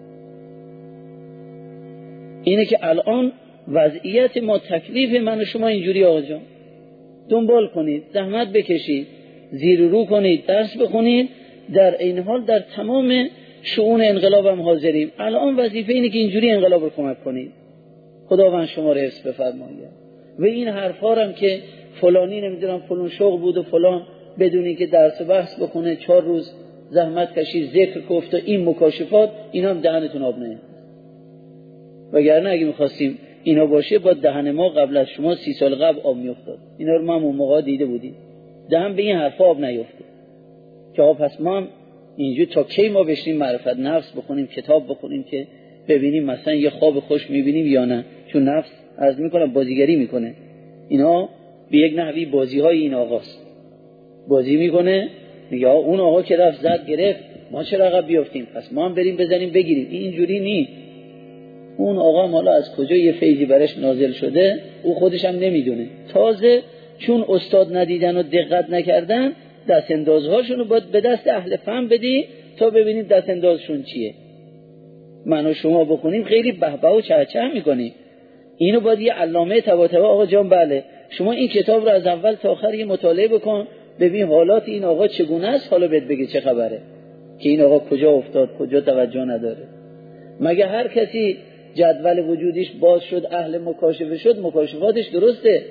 اینه که الان وضعیت ما، تکلیف من و شما اینجوری آقا جان، دنبال کنید، زحمت بکشید، زیر و رو کنید، درس بخونید، در این حال در تمام شؤون انقلاب هم حاضریم. الان وظیفه اینه که اینجوری انقلاب رو کمک کنید. خداوند شما رو حفظ بفرماید. و این حرفا هم که فلانی نمیدونم فلان شغل بود و فلان، بدونی که درس بحث بخونه چهار روز زحمت کشید ذکر گفت و این مکاشفات، اینا هم دهنتون آب نیاد. وگرنه اگه می‌خواستیم اینا باشه با دهن ما قبل از شما سی سال قبل آب میافتاد. اینا رو ما اون موقع دیده بودیم. دهن به این حرفا آب نیافته. که آب پس ما هم اینجوری تا کی ما بشینیم معرفت نفس بخونیم، کتاب بخونیم که ببینیم مثلا یه خواب خوش می‌بینیم یا نه؟ چون نفس عرض می‌کنه بازیگری می‌کنه. اینا به یک نحوی بازی‌های این آقاست. بازی می‌کنه میگه اون آقا که رفت زد گرفت، ما چرا عقب بیافتیم؟ پس ما هم بریم بزنیم بگیریم. اینجوری نی. اون آقا مالا از کجا یه فیضی برش نازل شده او خودش هم نمیدونه. تازه چون استاد ندیدن و دقت نکردن، دست اندازهاشون رو باید به دست اهل فهم بدی تا ببینید دست اندازشون چیه. من و شما بخونیم خیلی بهبه و چهچه میکنیم. اینو باید یه علامه طباطبا آقا جان بله شما این کتاب رو از اول تا آخر یه مطالعه بکن، ببین حالات این آقا چگونه است، حالا بهت بگه چه خبره که این آقا کجا افتاد، کجا توجه نداره. مگه هر کسی جدول وجودیش باز شد اهل مکاشفه شد مکاشفاتش درسته؟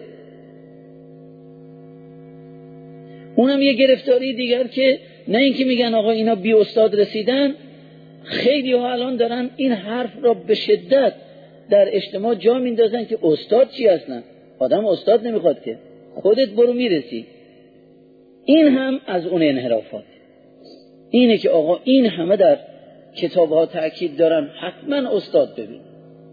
اونم یه گرفتاری دیگر که نه اینکه میگن آقا اینا بی استاد رسیدن، خیلی ها الان دارن این حرف را به شدت در اجتماع جا میندازن که استاد چی اصلا؟ آدم استاد نمیخواد که خودت برو میرسی. این هم از اون انحرافات. اینه که آقا این همه در کتاب‌ها تأکید دارن حتما استاد ببین.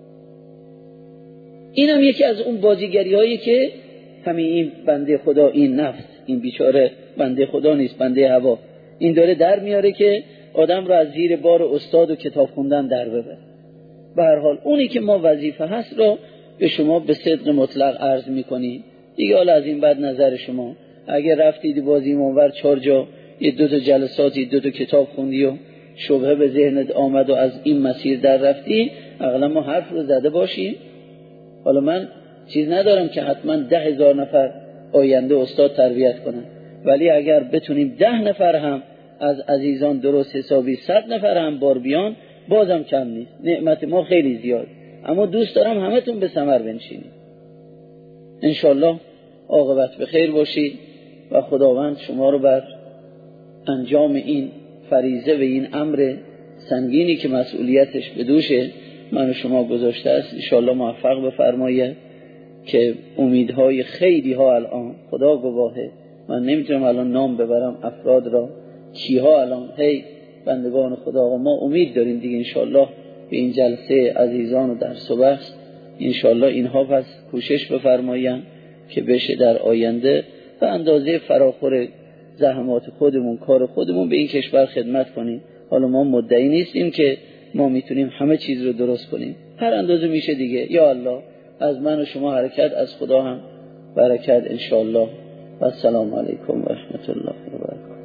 این هم یکی از اون بازیگری هایی که همین این بنده خدا، این نفس، این بیچاره بنده خدا نیست، بنده هوا، این داره در میاره که آدم رو از زیر بار استاد و کتاب خوندن در ببره. به هر حال اونی که ما وظیفه هست رو به شما به صدق مطلق عرض میکنیم دیگه. حالا از این بعد نظر شما، اگر رفتید بازی منور چهار جا یه دو تا جلساتی دو تا کتاب خوندی و شبهه به ذهنت آمد و از این مسیر در رفتی، اقلا ما حرف رو زده باشیم. حالا من چیز ندارم که حتما ده هزار نفر آینده استاد تربیت کنن، ولی اگر بتونیم ده نفر هم از عزیزان درست حسابی صد نفر هم بار بیان، بازم کم نیست. نعمت ما خیلی زیاد، اما دوست دارم همه تون به ثمر بنشینید. انشالله عاقبت به خیر باشید و خداوند شما رو بر انجام این فریضه و این امر سنگینی که مسئولیتش به دوش من و شما گذاشته است انشالله موفق بفرمایه، که امیدهای خیلی ها الان خدا گواهه، من نمیتونم الان نام ببرم افراد را، کیها الان هی بندگان خدا آقا ما امید داریم دیگه انشالله به این جلسه عزیزان و درس و بحث انشالله اینها پس کوشش بفرمایند که بشه در آینده به اندازه فراخور زحمات خودمون کار خودمون به این کشور خدمت کنیم. حالا ما مدعی نیستیم که ما میتونیم همه چیز رو درست کنیم، هر اندازه میشه دیگه. یا الله از من و شما حرکت، از خدا هم برکت انشالله. و السلام علیکم و رحمت الله و برکاته.